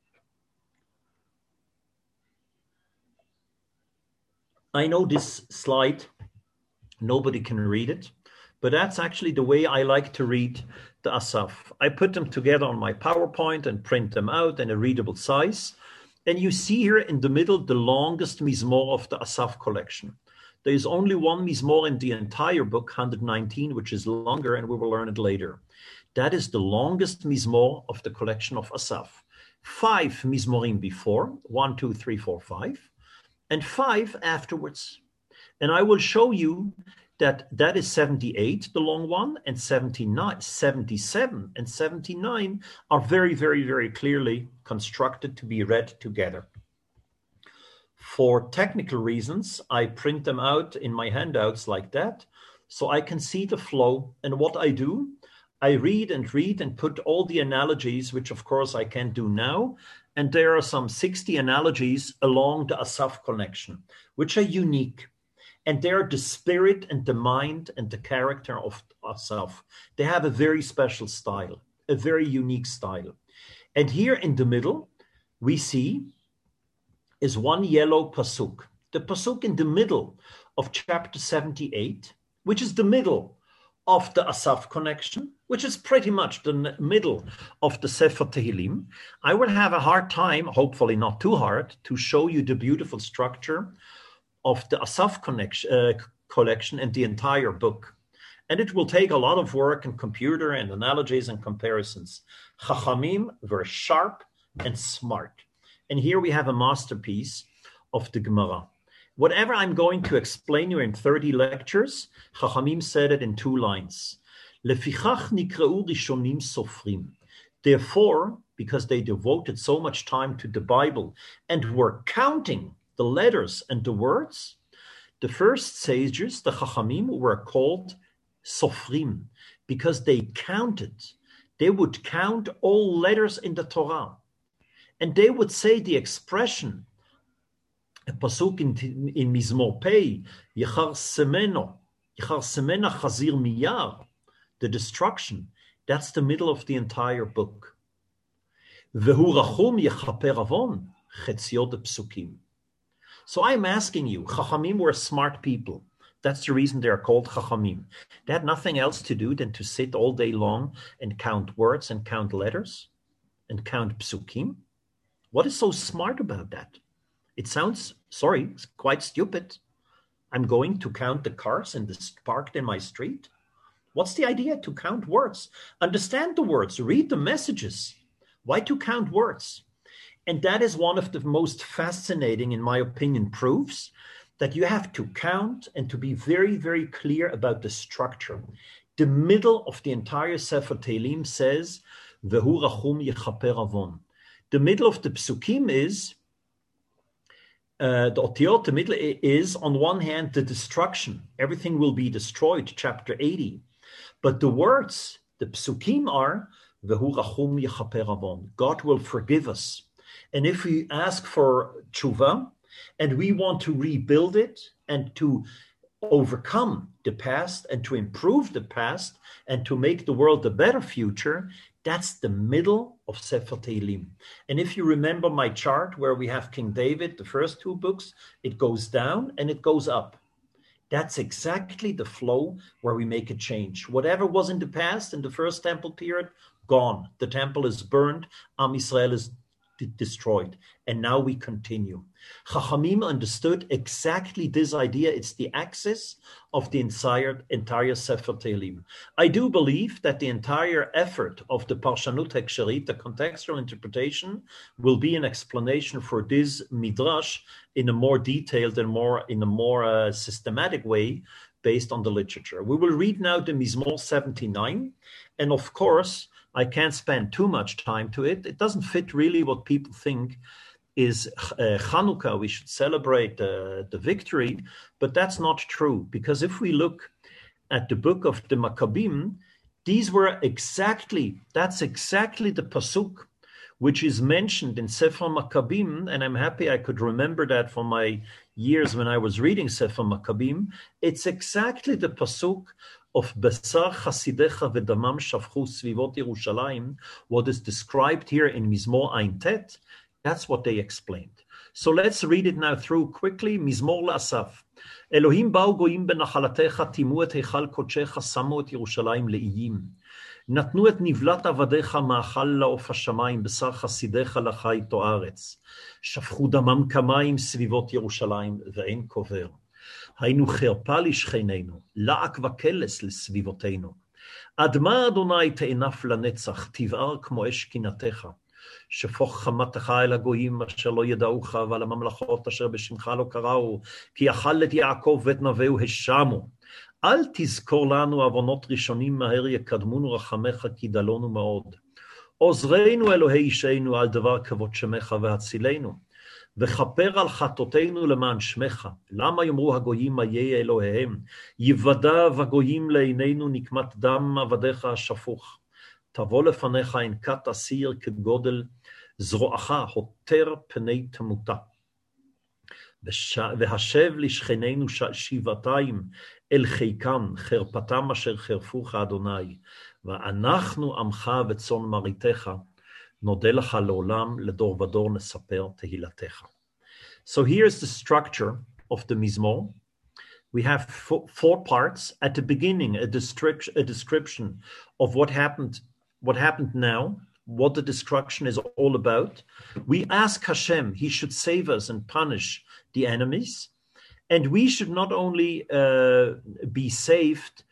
I know this slide, nobody can read it, but that's actually the way I like to read the Asaf. I put them together on my PowerPoint and print them out in a readable size. And you see here in the middle the longest Mizmor of the Asaf collection. There is only one Mizmor in the entire book, one hundred nineteen, which is longer, and we will learn it later. That is the longest Mizmor of the collection of Asaf. Five Mizmorim before, one, two, three, four, five, and five afterwards. And I will show you that that is seventy-eight, the long one, and seventy-nine, seventy-seven and seventy-nine are very, very, very clearly constructed to be read together. For technical reasons, I print them out in my handouts like that. so I can see the flow. And what I do, I read and read and put all the analogies, which of course I can't do now. And there are some sixty analogies along the Asaf connection, which are unique. And they're the spirit and the mind and the character of Asaf. They have a very special style, a very unique style. And here in the middle, we see is one yellow pasuk. The pasuk in the middle of chapter seventy-eight, which is the middle of the Asaf connection, which is pretty much the middle of the Sefer Tehillim. I will have a hard time, hopefully not too hard, to show you the beautiful structure of the Asaf connection, uh, collection and the entire book. And it will take a lot of work and computer and analogies and comparisons. Chachamim were sharp and smart. And here we have a masterpiece of the Gemara. Whatever I'm going to explain you in thirty lectures, Chachamim said it in two lines. Lefichach nikreu rishonim sofrim. Therefore, because they devoted so much time to the Bible and were counting the letters and the words, the first sages, the Chachamim, were called sofrim because they counted. They would count all letters in the Torah. And they would say the expression, a pasuk in, in Mizmor Pei, Yechar Semeno, Yechar Semena Chazir Miyar, the destruction, that's the middle of the entire book. Vehu Rachum Yechaper Avon, Chetziot Psukim. So I'm asking you, Chachamim were smart people. That's the reason they're called Chachamim. They had nothing else to do than to sit all day long and count words and count letters and count Psukim. What is so smart about that? It sounds, sorry, quite stupid. I'm going to count the cars in the parked in my street. What's the idea to count words? Understand the words, read the messages. Why to count words? And that is one of the most fascinating, in my opinion, proofs that you have to count and to be very, very clear about the structure. The middle of the entire Sefer Tehillim says, Vehu Rachum Yechaper Avon. The middle of the Psukim is, uh, the Otiot, the middle is, on one hand, the destruction. Everything will be destroyed, chapter eighty. But the words, the Psukim are, Vehu Rachum Yechaper Avon. God will forgive us. And if we ask for tshuva, and we want to rebuild it and to overcome the past and to improve the past and to make the world a better future, that's the middle of Sefer Tehillim. And if you remember my chart where we have King David, the first two books, it goes down and it goes up. That's exactly the flow where we make a change. Whatever was in the past, in the first temple period, gone. The temple is burned. Am Yisrael is destroyed. And now we continue. Chachamim understood exactly this idea. It's the axis of the entire, entire Sefer Tehillim. I do believe that the entire effort of the Parshanut Heksherit, the contextual interpretation, will be an explanation for this midrash in a more detailed and more in a more uh, systematic way based on the literature. We will read now the Mizmor seventy-nine, and of course, I can't spend too much time to it. It doesn't fit really what people think is uh, Chanukah. We should celebrate uh, the victory, but that's not true. Because if we look at the book of the Maccabim, these were exactly, that's exactly the pasuk which is mentioned in Sefer Maccabim, and I'm happy I could remember that from my years when I was reading Sefer Maccabim. It's exactly the pasuk of Besar Chasidecha Vedamam Shavchu Svivot Yerushalayim, what is described here in Mizmor Ein Tet. That's what they explained. So let's read it now through quickly. Mizmor LaAsaf. Elohim ba'u goyim benachalatecha timu et heichal kodshecha samu et Yerushalayim le'iyim. Natnu et nivlat avadecha ma'achal la'of hashamayim besar chasidecha lachai to'aretz. Shafchu damam kamayim svivot Yerushalayim ve'en kover. היינו חרפה לשכננו, לעק וקלס לסביבותינו. עד מה אדוני תענף לנצח, תבער כמו אש קנאתך. שפוך חמתך אל הגויים אשר לא ידעוך, ועל הממלכות אשר בשמך לא קראו, כי יחל את יעקב ואת נביאו השמו. אל תזכור לנו עוונות ראשונים מהר יקדמונו רחמך כי דלונו מאוד. עוזרנו אלוהי אישנו על דבר כבוד שמך והצילנו, וכפר על חטאותינו למען שמך. למה יאמרו הגויים מה יהיה אלוהיהם? יוודע הגויים לעינינו נקמת דם עבדיך השפוך. תבוא לפניך ענקת אסיר כגודל זרועך, הותר פני תמותה. והשב לשכנינו שבעתיים אל חיקם, חרפתם אשר חרפוך אדוני, ואנחנו עמך וצאן מרעיתך, נודה לך לעולם, לדור ודור נספר תהילתך. So here's the structure of the Mizmor. We have four, four parts. At the beginning, a, description, a description of what happened, what happened now, what the destruction is all about. We ask Hashem, he should save us and punish the enemies. And we should not only uh, be saved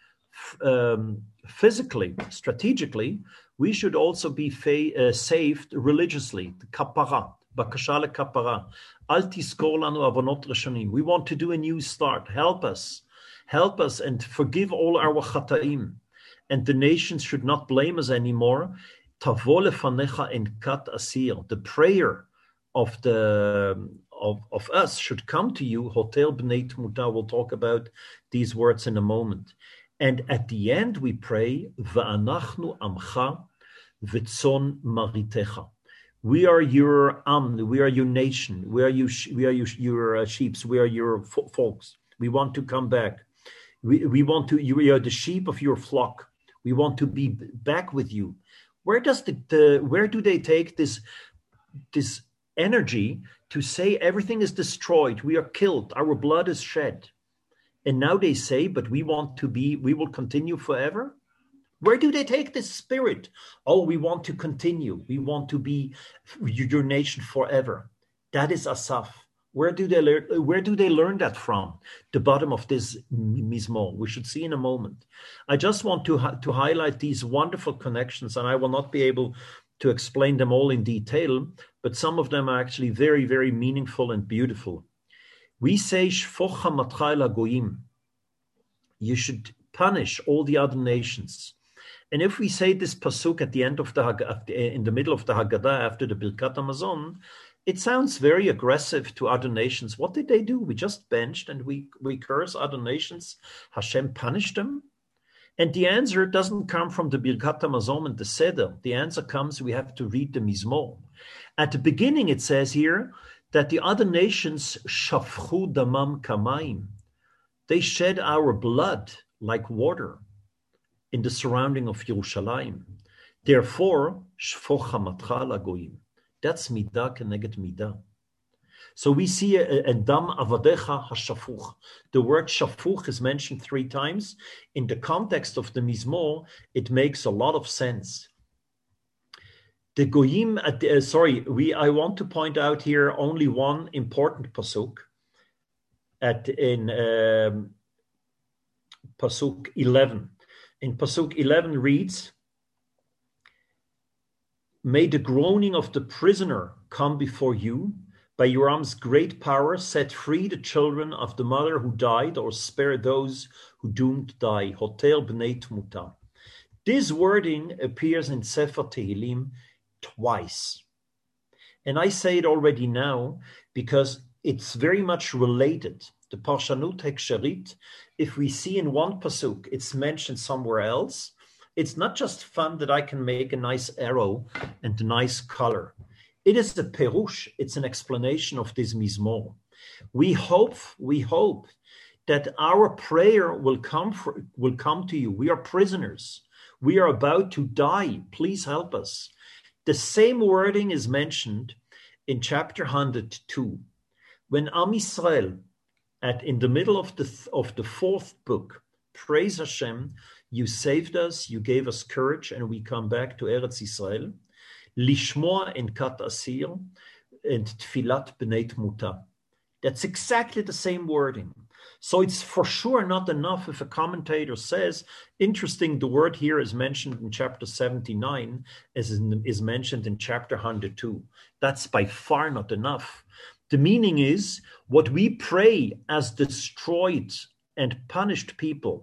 um, physically, strategically, we should also be fa- uh, saved religiously, the kapara, bakasha lekapara. Al tizkor lanu avonot rashanim. We want to do a new start. Help us. Help us and forgive all our chataim. And the nations should not blame us anymore. Tavo lefanecha enkat asir. The prayer of the of, of us should come to you. Hotel b'nei tmuta. We'll talk about these words in a moment. And at the end we pray, Va'anachnu amcha v'tzon maritecha. We are your am, we are your nation, we are you, we are your, your uh, sheep, we are your fo- folks. We want to come back. We we want to. You are the sheep of your flock. We want to be back with you. Where does the, the where do they take this this energy to say everything is destroyed? We are killed. Our blood is shed. And now they say, but we want to be, we will continue forever? Where do they take this spirit? Oh, we want to continue. We want to be your nation forever. That is Asaf. Where do they learn, where do they learn that from? The bottom of this Mizmor. We should see in a moment. I just want to, to highlight these wonderful connections, and I will not be able to explain them all in detail, but some of them are actually very, very meaningful and beautiful. We say, Shfoch hamatcha el hagoyim. You should punish all the other nations. And if we say this pasuk at the end of the, in the middle of the Haggadah after the Birkat Hamazon, it sounds very aggressive to other nations. What did they do? We just benched and we, we curse other nations. Hashem punished them. And the answer doesn't come from the Birkat Hamazon and the Seder. The answer comes, we have to read the Mizmor. At the beginning it says here, that the other nations shafchu damam kamayim. They shed our blood like water in the surrounding of Yerushalayim. Therefore, shfoch hamatcha lagoyim. That's midah keneged midah. So we see a, a dam avadecha hashafuch. The word shafuch is mentioned three times. In the context of the Mizmor, it makes a lot of sense. The Goyim, at the, uh, sorry, we. I want to point out here only one important pasuk. At in um, pasuk eleven, in pasuk eleven reads, "May the groaning of the prisoner come before you. By your arm's great power, set free the children of the mother who died, or spare those who doomed to die." Hotel b'nei tmuta. This wording appears in Sefer Tehillim twice. And I say it already now because it's very much related. The Parshanut Heksherit, if we see in one pasuk, it's mentioned somewhere else, it's not just fun that I can make a nice arrow and a nice color. It is the perush, it's an explanation of this Mizmor. We hope, we hope that our prayer will come, for, will come to you. We are prisoners. We are about to die. Please help us. The same wording is mentioned in chapter one hundred two. When Am Yisrael, at in the middle of the of the fourth book, praise Hashem, you saved us, you gave us courage, and we come back to Eretz Yisrael. Lishmoa enkat asir and tfilat b'nei tmuta. That's exactly the same wording. So it's for sure not enough if a commentator says, interesting, the word here is mentioned in chapter seventy-nine, as in, is mentioned in chapter one hundred two. That's by far not enough. The meaning is, what we pray as destroyed and punished people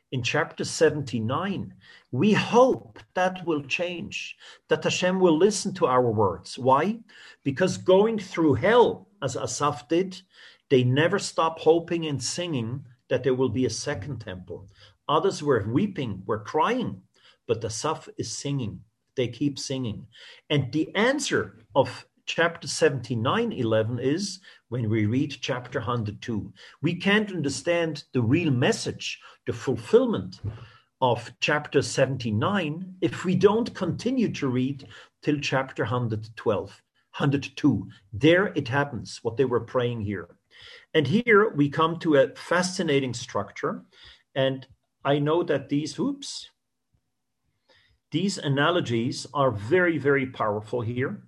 in chapter seventy-nine, we hope that will change, that Hashem will listen to our words. Why? Because going through hell, as Asaph did, they never stop hoping and singing that there will be a second temple. Others were weeping, were crying, but Asaph is singing. They keep singing. And the answer of chapter seventy-nine eleven is when we read chapter one hundred two. We can't understand the real message, the fulfillment of chapter seventy-nine if we don't continue to read till chapter one hundred twelve, one hundred two. There it happens, what they were praying here. And here we come to a fascinating structure. And I know that these, oops, these analogies are very, very powerful here.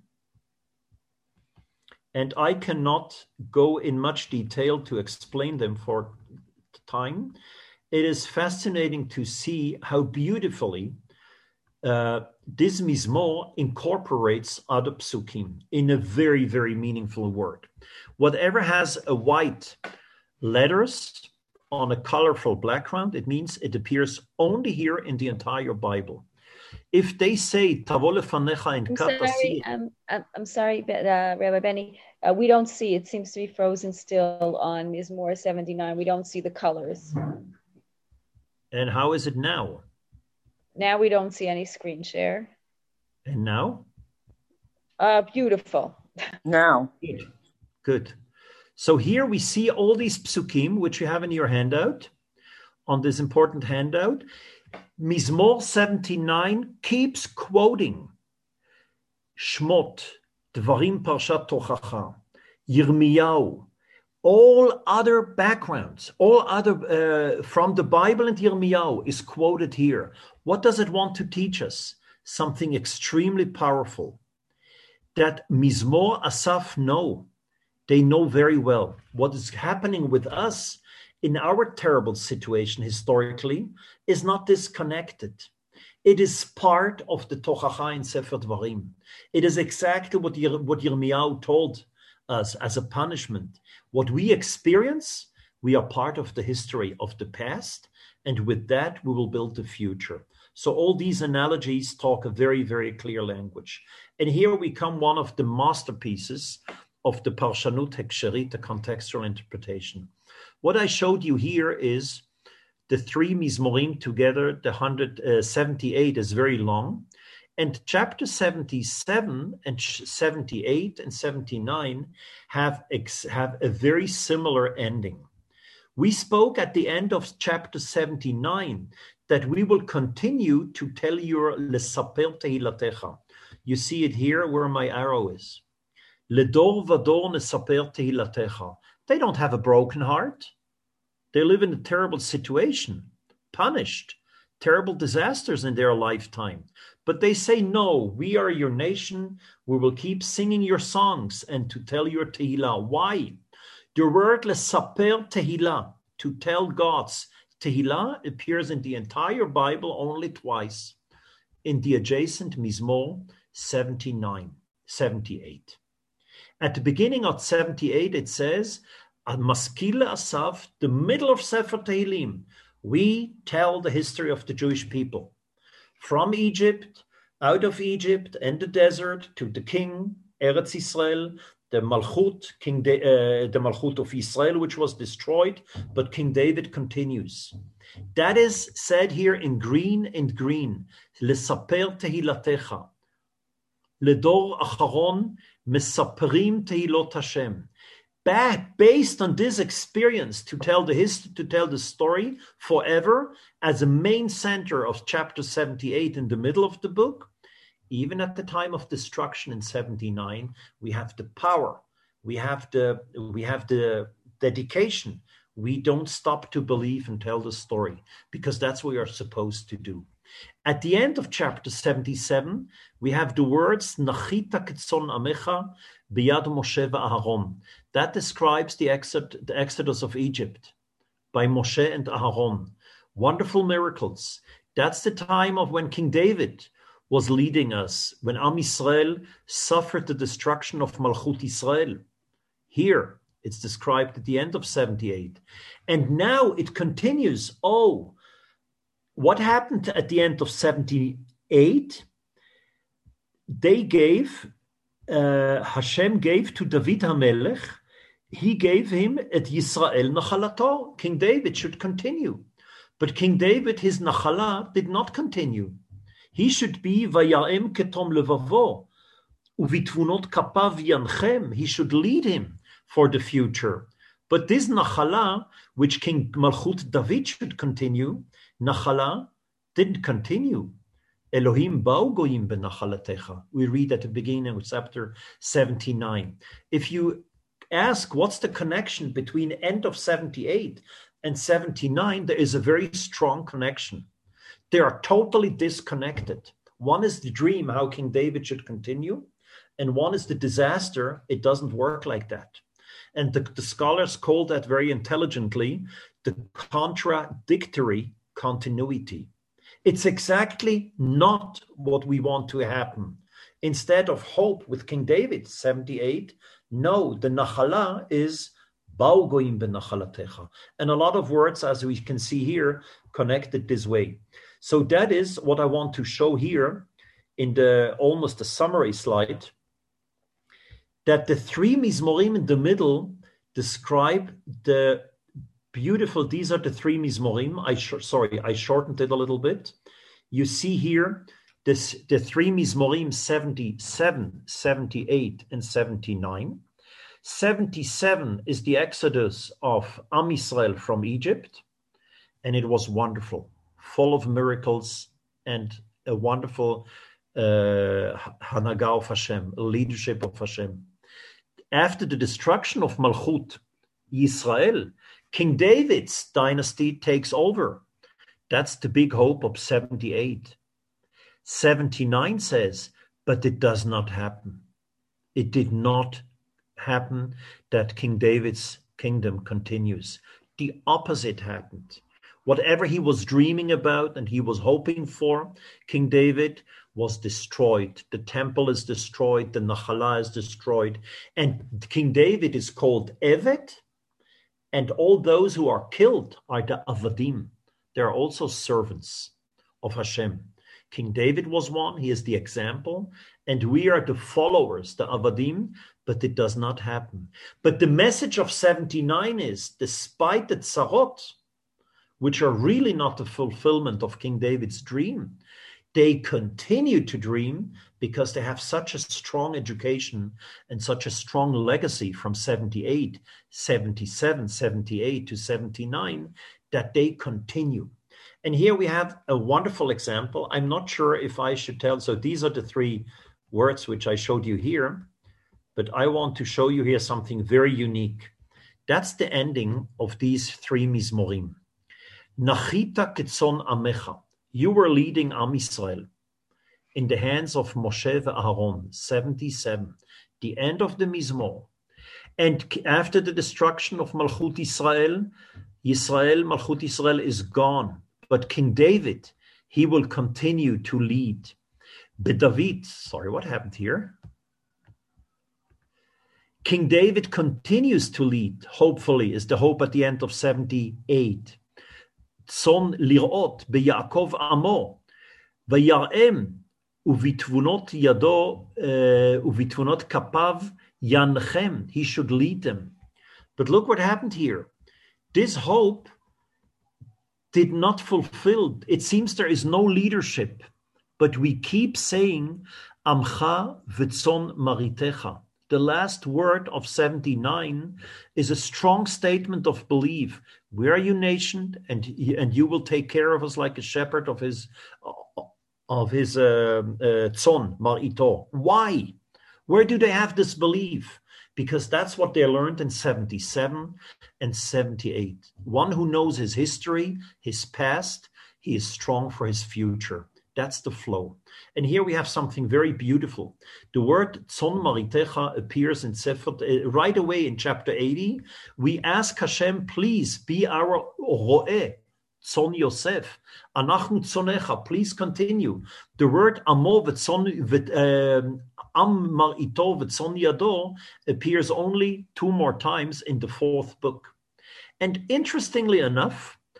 And I cannot go in much detail to explain them for time. It is fascinating to see how beautifully uh, this Mizmor incorporates other psukim in a very, very meaningful word. Whatever has a white letters on a colorful background, it means it appears only here in the entire Bible. If they say Tavo lefanecha in I'm kata sorry, um, I'm, I'm sorry, but, uh, Rabbi Benny, uh, we don't see, it seems to be frozen still on Mizmor seventy-nine. We don't see the colors. And how is it now? Now we don't see any screen share. And now? Uh, beautiful. Now. Good. Good. So here we see all these psukim, which you have in your handout, on this important handout. Mizmor seventy-nine keeps quoting Shmot, Dvarim Parshat Tochacha, Yirmiyahu, all other backgrounds, all other uh, from the Bible and Yirmiyahu is quoted here. What does it want to teach us? Something extremely powerful that Mizmor Asaph know. They know very well what is happening with us in our terrible situation historically is not disconnected. It is part of the Tochacha in Sefer Dvarim. It is exactly what, Yir- what Yirmiyahu told us as a punishment. What we experience, we are part of the history of the past, and with that we will build the future. So all these analogies talk a very, very clear language. And here we come one of the masterpieces of the Parshanut Heksherit, the contextual interpretation. What I showed you here is the three Mizmorim together. The one hundred seventy-eight is very long. And chapter seventy-seven and seventy-eight and seventy-nine have, ex- have a very similar ending. We spoke at the end of chapter seventy-nine that we will continue to tell your Lesaper Tehilatecha. You see it here where my arrow is. Ledor vador nesaper tehilatecha. They don't have a broken heart. They live in a terrible situation, punished, terrible disasters in their lifetime. But they say, no, we are your nation. We will keep singing your songs and to tell your tehillah. Why? The word lesaper tehillah, to tell God's tehillah, appears in the entire Bible only twice, in the adjacent Mizmor seventy-nine, seventy-eight. At the beginning of seventy-eight, it says, Maskil Asaph, the middle of Sefer Tehillim, we tell the history of the Jewish people. From Egypt, out of Egypt and the desert, to the king, Eretz Yisrael, the Malchut, King da- uh, the Malchut of Israel, which was destroyed, but King David continues. That is said here in green and green. Lesaper Tehilatecha. Ledor Acharon, Mesaperim Tehilot Hashem. Back, based on this experience, to tell the history, to tell the story forever, as a main center of chapter seventy-eight in the middle of the book. Even at the time of destruction in seventy-nine, we have the power, we have the we have the dedication. We don't stop to believe and tell the story because that's what we are supposed to do. At the end of chapter seventy-seven, we have the words Nachita Ketzon Amecha Biyad Moshe v'Aharon. That describes the, exod- the exodus of Egypt by Moshe and Aharon. Wonderful miracles. That's the time of when King David was leading us, when Am Yisrael suffered the destruction of Malchut Yisrael. Here, it's described at the end of seventy-eight. And now it continues. Oh, what happened at the end of seventy-eight? They gave, uh, Hashem gave to David HaMelech, he gave him et Yisrael Nachalato. King David should continue. But King David, his Nachala, did not continue. He should be Vaya'em Ketom Levavo, Uvitvunot Kapav Yanchem. He should lead him for the future. But this Nachala, which King Malchut David should continue, Nachala didn't continue. Elohim ba'u goyim benachalatecha. We read at the beginning of chapter seventy-nine. If you ask what's the connection between end of seventy-eight and seventy-nine, there is a very strong connection. They are totally disconnected. One is the dream, how King David should continue, and one is the disaster. It doesn't work like that. And the, the scholars call that very intelligently the contradictory continuity. It's exactly not what we want to happen. Instead of hope with King David, seventy-eight, no, the Nachala is Ba'u goyim benachalatecha. And a lot of words, as we can see here, connected this way. So that is what I want to show here in the almost a summary slide, that the three Mizmorim in the middle describe the beautiful, these are the three Mizmorim. I sh- sorry, I shortened it a little bit. You see here this, the three Mizmorim, seventy-seven, seventy-eight, and seventy-nine. seventy-seven is the exodus of Am Yisrael from Egypt, and it was wonderful, full of miracles and a wonderful uh, Hanaga of Hashem, leadership of Hashem. After the destruction of Malchut Yisrael, King David's dynasty takes over. That's the big hope of seventy-eight. seventy-nine says, but it does not happen. It did not happen that King David's kingdom continues. The opposite happened. Whatever he was dreaming about and he was hoping for, King David, was destroyed. The temple is destroyed. The Nachala is destroyed. And King David is called Evet. And all those who are killed are the Avadim. They are also servants of Hashem. King David was one. He is the example. And we are the followers, the Avadim, but it does not happen. But the message of seventy-nine is, despite the tzarot, which are really not the fulfillment of King David's dream, they continue to dream because they have such a strong education and such a strong legacy from seventy-eight, seventy-seven, seventy-eight to seventy-nine that they continue. And here we have a wonderful example. I'm not sure if I should tell. So these are the three words which I showed you here, but I want to show you here something very unique. That's the ending of these three Mizmorim. Nachita ketzon amecha. You were leading Am Yisrael in the hands of Moshe and Aaron, seventy-seven, the end of the Mizmor. And after the destruction of Malchut Yisrael, Yisrael, Malchut Yisrael is gone. But King David, he will continue to lead. But David, sorry, what happened here? King David continues to lead, hopefully, is the hope at the end of seventy-eight. Tzon lirot beYaakov amo, vayarem uvitvunot yado uvitvunot kapav yanchem. He should lead them. But look what happened here. This hope did not fulfill. It seems there is no leadership, but we keep saying Amcha v'tzon maritecha. The last word of seventy-nine is a strong statement of belief. We are your nation, and and you will take care of us like a shepherd of his of his uh, uh, tzon marito. Why? Where do they have this belief? Because that's what they learned in seventy-seven and seventy-eight. One who knows his history, his past, he is strong for his future. That's the flow. And here we have something very beautiful. The word tzon maritecha appears in Sefer, uh, right away in chapter eighty. We ask Hashem, please be our ro'eh, tzon Yosef. Anachnu tzonecha, please continue. The word amo v'tzon, am marito v'tzon yado appears only two more times in the fourth book. And interestingly enough,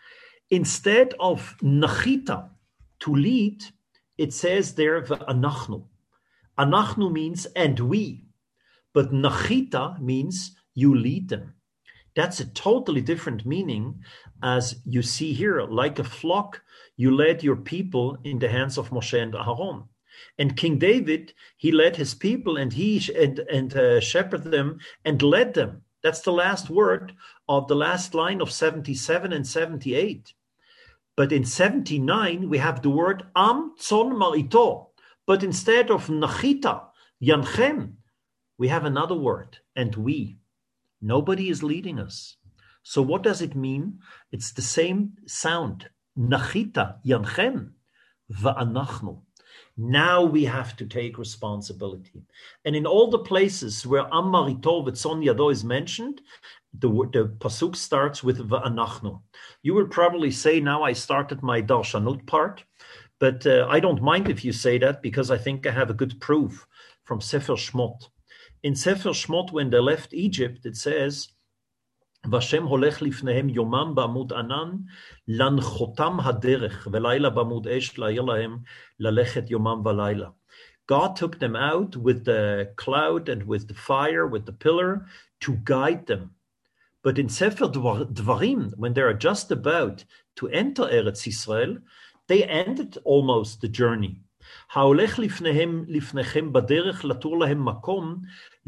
Instead of nachita, to lead, it says there anachnu. Anachnu means and we, but nachita means you lead them. That's a totally different meaning, as you see here, like a flock, you led your people in the hands of Moshe and Aaron. And King David, he led his people and he and, and uh, shepherded them and led them. That's the last word of the last line of seventy-seven and seventy-eight. But in seventy-nine, we have the word am tzon marito. But instead of nachita, yanchem, we have another word, and we. Nobody is leading us. So what does it mean? It's the same sound. Nachita, yanchem, va'anachnu. Now we have to take responsibility. And in all the places where Am Marito v'Tzon Yado is mentioned, the, the pasuk starts with va'anachnu. You will probably say, now I started my darshanut part, but uh, I don't mind if you say that, because I think I have a good proof from Sefer Shmot. In Sefer Shmot, when they left Egypt, it says, Vashem holech lifnehem yomam ba'amud anan, lanchotam haderech, velayla ba'amud esh la'ir lahem, lalechet yomam valayla. God took them out with the cloud and with the fire, with the pillar, to guide them. But in Sefer Dvarim, when they are just about to enter Eretz Yisrael, they ended almost the journey. Haolech lifnehem lifnechem baderech latur lahem makom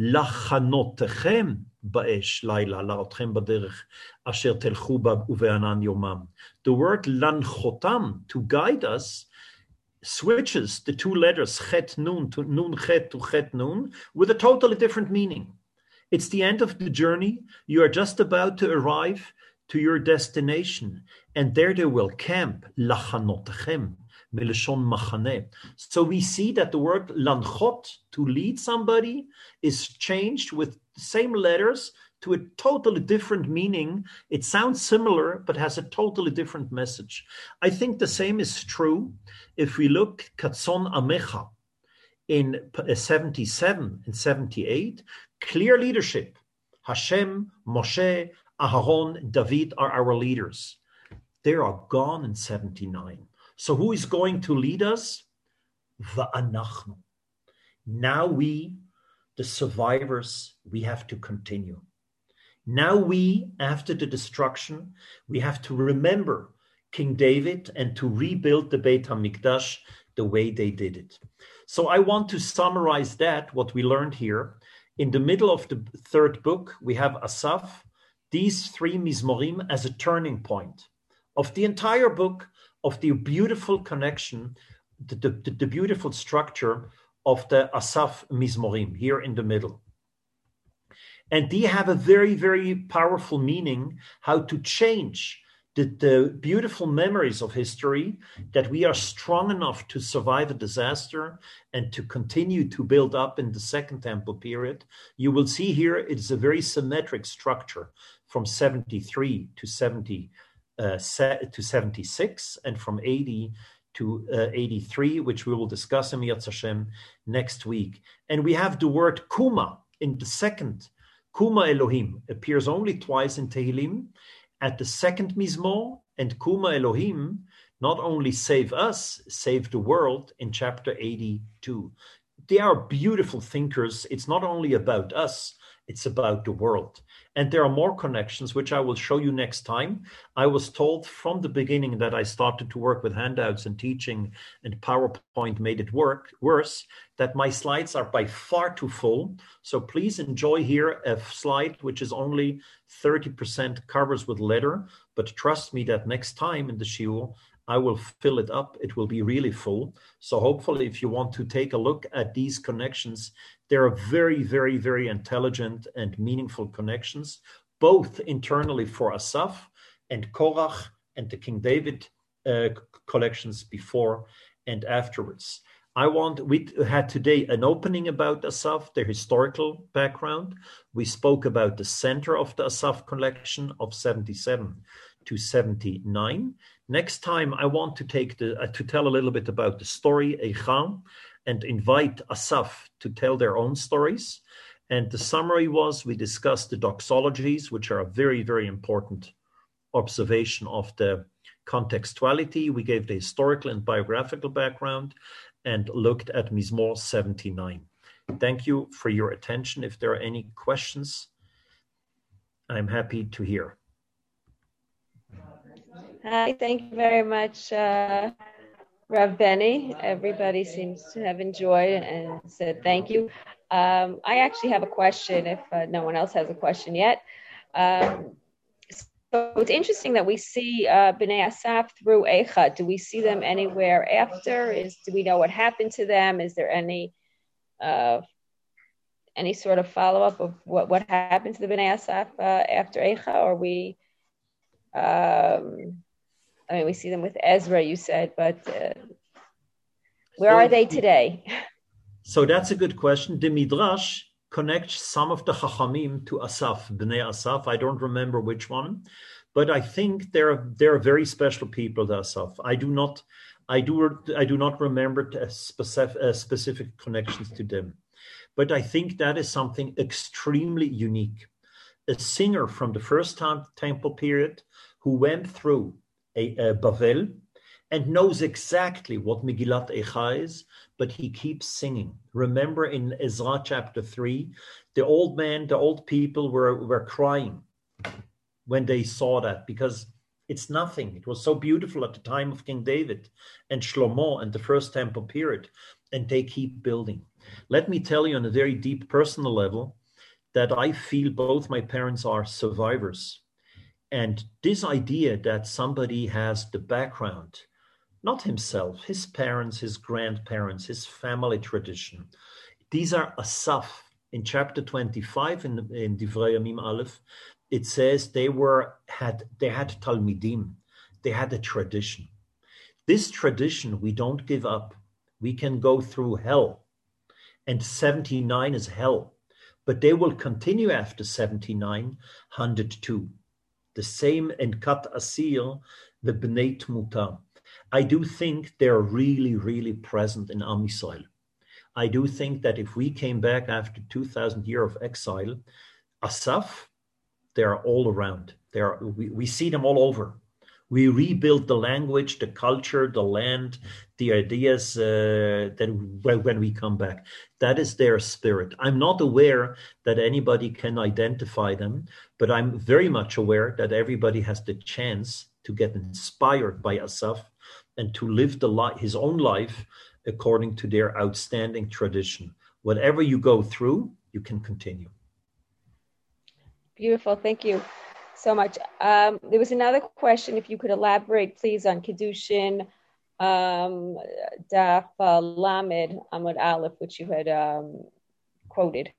lachanotechem ba'esh laila laotchem baderech asher telchu ba uve'anan yomam. The word lanchotam, to guide us, switches the two letters chet nun to nun chet to chet nun with a totally different meaning. It's the end of the journey. You are just about to arrive to your destination, and there they will camp lachanotechem. So we see that the word lanchot, to lead somebody, is changed with the same letters to a totally different meaning. It sounds similar, but has a totally different message. I think the same is true if we look Katzon Amecha in seventy-seven and seventy-eight. Clear leadership. Hashem, Moshe, Aharon, David are our leaders. They are gone in seventy-nine. So who is going to lead us? Va'anachnu. Now we, the survivors, we have to continue. Now we, after the destruction, we have to remember King David and to rebuild the Beit HaMikdash the way they did it. So I want to summarize that, what we learned here. In the middle of the third book, we have Asaph, these three Mizmorim as a turning point of the entire book, of the beautiful connection, the, the, the beautiful structure of the Asaph Mizmorim here in the middle. And they have a very, very powerful meaning, how to change the, the beautiful memories of history, that we are strong enough to survive a disaster and to continue to build up in the Second Temple period. You will see here it's a very symmetric structure from seventy-three to seventy. Uh, to seventy-six, and from eighty to uh, eighty-three, which we will discuss in Yatz Hashem next week. And we have the word Kuma in the second. Kuma Elohim appears only twice in Tehillim, at the second Mizmor, and Kuma Elohim, not only save us, save the world in chapter eighty-two. They are beautiful thinkers. It's not only about us, it's about the world. And there are more connections, which I will show you next time. I was told from the beginning that I started to work with handouts and teaching, and PowerPoint made it work worse, that my slides are by far too full. So please enjoy here a slide which is only thirty percent covers with letter. But trust me that next time in the shiur, I will fill it up. It will be really full. So hopefully, if you want to take a look at these connections, they're very, very, very intelligent and meaningful connections, both internally for Asaph and Korach and the King David uh, collections before and afterwards. I want, we had today an opening about Asaph, their historical background. We spoke about the center of the Asaph collection of seventy-seven to seventy-nine. Next time, I want to take the uh, to tell a little bit about the story, Eicha, and invite Asaph to tell their own stories. And the summary was, we discussed the doxologies, which are a very, very important observation of the contextuality, we gave the historical and biographical background, and looked at Mizmor seventy-nine. Thank you for your attention. If there are any questions, I'm happy to hear. Hi, thank you very much, uh, Rav Benny. Everybody seems to have enjoyed and said thank you. Um, I actually have a question if uh, no one else has a question yet. Um, so it's interesting that we see uh, Bnei Asaf through Eicha. Do we see them anywhere after? Is do we know what happened to them? Is there any uh, any sort of follow-up of what, what happened to the Bnei Asaf uh, after Eicha? Or we, um, I mean, we see them with Ezra, you said, but uh, where so, are they today? So that's a good question. The Midrash connects some of the Chachamim to Asaf, Bnei Asaf. I don't remember which one, but I think they're they're very special people, the Asaf. I do not, I do I do not remember specific, uh, specific connections to them, but I think that is something extremely unique. A singer from the first time, temple period who went through a, a Bavel and knows exactly what Megillat Eicha is, but he keeps singing. Remember in Ezra chapter three, the old man, the old people were, were crying when they saw that, because it's nothing. It was so beautiful at the time of King David and Shlomo and the first temple period, and they keep building. Let me tell you on a very deep personal level that I feel both my parents are survivors. And this idea that somebody has the background, not himself, his parents, his grandparents, his family tradition. These are Asaf. In chapter twenty-five in, in Divrei Yamim Aleph, it says they were had they had Talmidim, they had a tradition. This tradition we don't give up. We can go through hell, and seventy-nine is hell, but they will continue after seventy-nine, one hundred two. The same in Kat Asir, the Bnei Tmuta. I do think they're really, really present in Am Yisrael. I do think that if we came back after two thousand years of exile, Asaf, they're all around. They're, we, we see them all over. We rebuild the language, the culture, the land, the ideas uh, that when we come back. That is their spirit. I'm not aware that anybody can identify them, but I'm very much aware that everybody has the chance to get inspired by Asaf and to live the li- his own life according to their outstanding tradition. Whatever you go through, you can continue. Beautiful. Thank you so much. Um, there was another question, if you could elaborate, please, on Kiddushin, um, Daf uh, Lamed Amud Aleph, which you had um, quoted.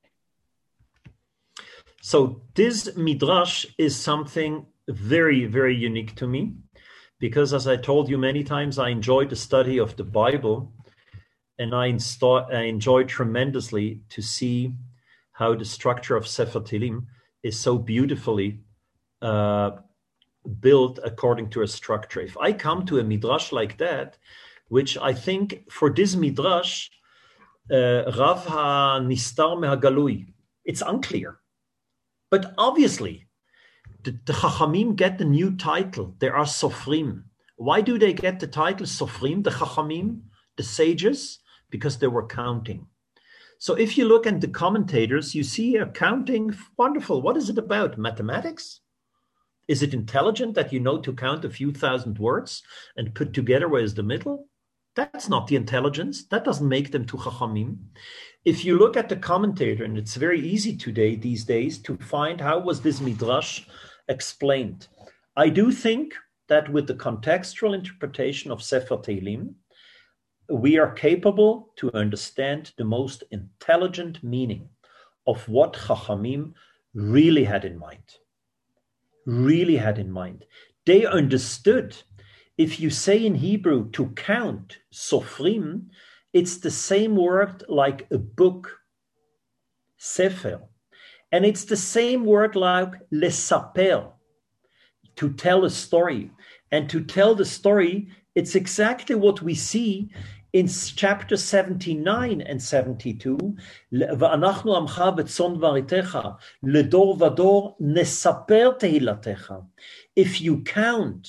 So this Midrash is something very, very unique to me, because as I told you many times, I enjoy the study of the Bible, and I, insta- I enjoy tremendously to see how the structure of Sefer Tehillim is so beautifully uh, built according to a structure. If I come to a Midrash like that, which I think for this Midrash, uh, Rav ha-Nistar me'hagalui, it's unclear. But obviously, the, the Chachamim get the new title. There are Sofrim. Why do they get the title Sofrim, the Chachamim, the sages? Because they were counting. So if you look at the commentators, you see a counting, wonderful. What is it about? Mathematics? Is it intelligent that you know to count a few thousand words and put together where is the middle? That's not the intelligence. That doesn't make them to Chachamim. If you look at the commentator, and it's very easy today, these days, to find how was this Midrash explained. I do think that with the contextual interpretation of Sefer Tehillim, we are capable to understand the most intelligent meaning of what Chachamim really had in mind. Really had in mind. They understood, if you say in Hebrew to count, Sofrim, it's the same word like a book, Sefer. And it's the same word like lesaper, to tell a story. And to tell the story, it's exactly what we see in chapter seventy-nine and seventy-two. V'anachnu amcha b'tzon varitecha, ledor vador nesaper tehilatecha. If you count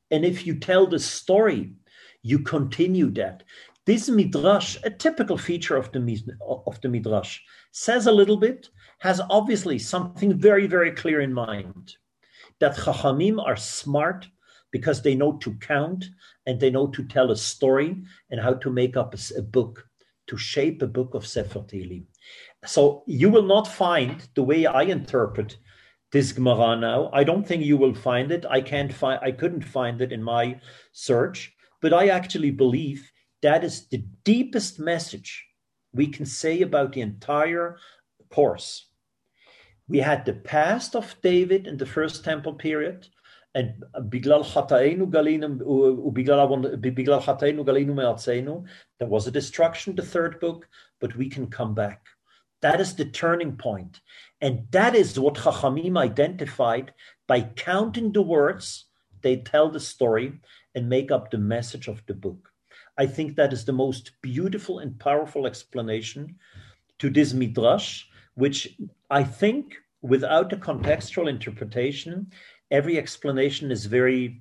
And if you tell the story, you continue that. This midrash, a typical feature of the, of the midrash, says a little bit, has obviously something very, very clear in mind, that Chachamim are smart because they know to count and they know to tell a story and how to make up a, a book, to shape a book of Sefer Tehillim. So you will not find, the way I interpret this Gemara now, I don't think you will find it. I can't find, I couldn't find it in my search, but I actually believe that is the deepest message we can say about the entire course. We had the past of David in the first temple period, and Biglal Chataenu Galinu Biglal Chataenu Galinu Me'atzenu, there was a destruction, the third book, but we can come back. That is the turning point. And that is what Chachamim identified by counting the words. They tell the story and make up the message of the book. I think that is the most beautiful and powerful explanation to this midrash, which I think without the contextual interpretation, every explanation is very,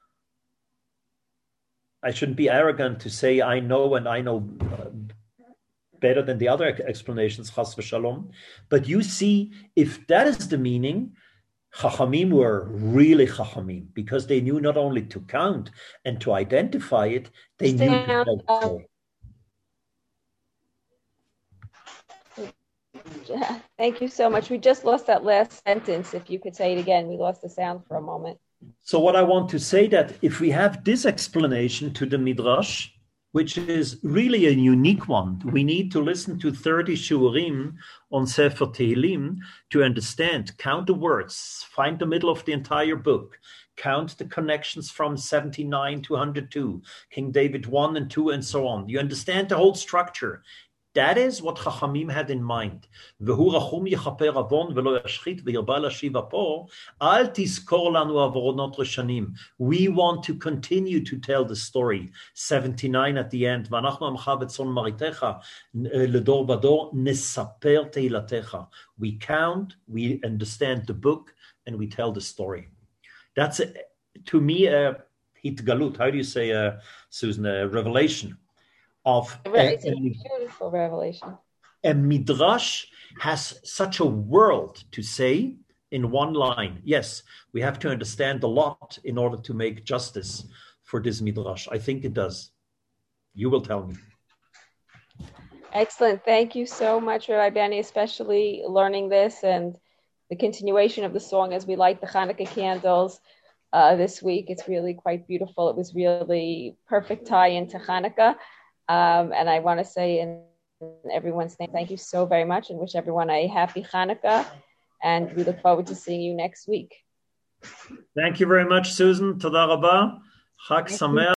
I shouldn't be arrogant to say I know and I know uh, better than the other explanations, chas v'shalom. But you see, if that is the meaning, Chachamim were really Chachamim because they knew not only to count and to identify it, they knew to tell the story. Thank you so much. We just lost that last sentence. If you could say it again, we lost the sound for a moment. So what I want to say that if we have this explanation to the Midrash, which is really a unique one, we need to listen to thirty Shurim on Sefer Tehillim to understand, count the words, find the middle of the entire book, count the connections from seventy-nine to one hundred two, King David one and two, and so on. You understand the whole structure. That is what Chachamim had in mind. V'hu rachum yechaper avon v'lo yashchit v'yirba lashiv apo, al tizkor lanu avoronot reshanim. We want to continue to tell the story. seventy-nine at the end. V'anachnu amcha v'tzon maritecha ledor bador nesaper teilatecha. We count, we understand the book, and we tell the story. That's, a, to me, a hitgalut. How do you say, uh, Susan, a revelation? Of it's a, a beautiful revelation. A midrash has such a world to say in one line. Yes, we have to understand a lot in order to make justice for this midrash. I think it does. You will tell me. Excellent. Thank you so much, Rabbi Benny, especially learning this and the continuation of the song as we light the Hanukkah candles uh, this week. It's really quite beautiful. It was really perfect tie into Hanukkah. Um, and I want to say in everyone's name, thank you so very much and wish everyone a happy Hanukkah. And we look forward to seeing you next week. Thank you very much, Susan. Toda rabba. Chag sameach.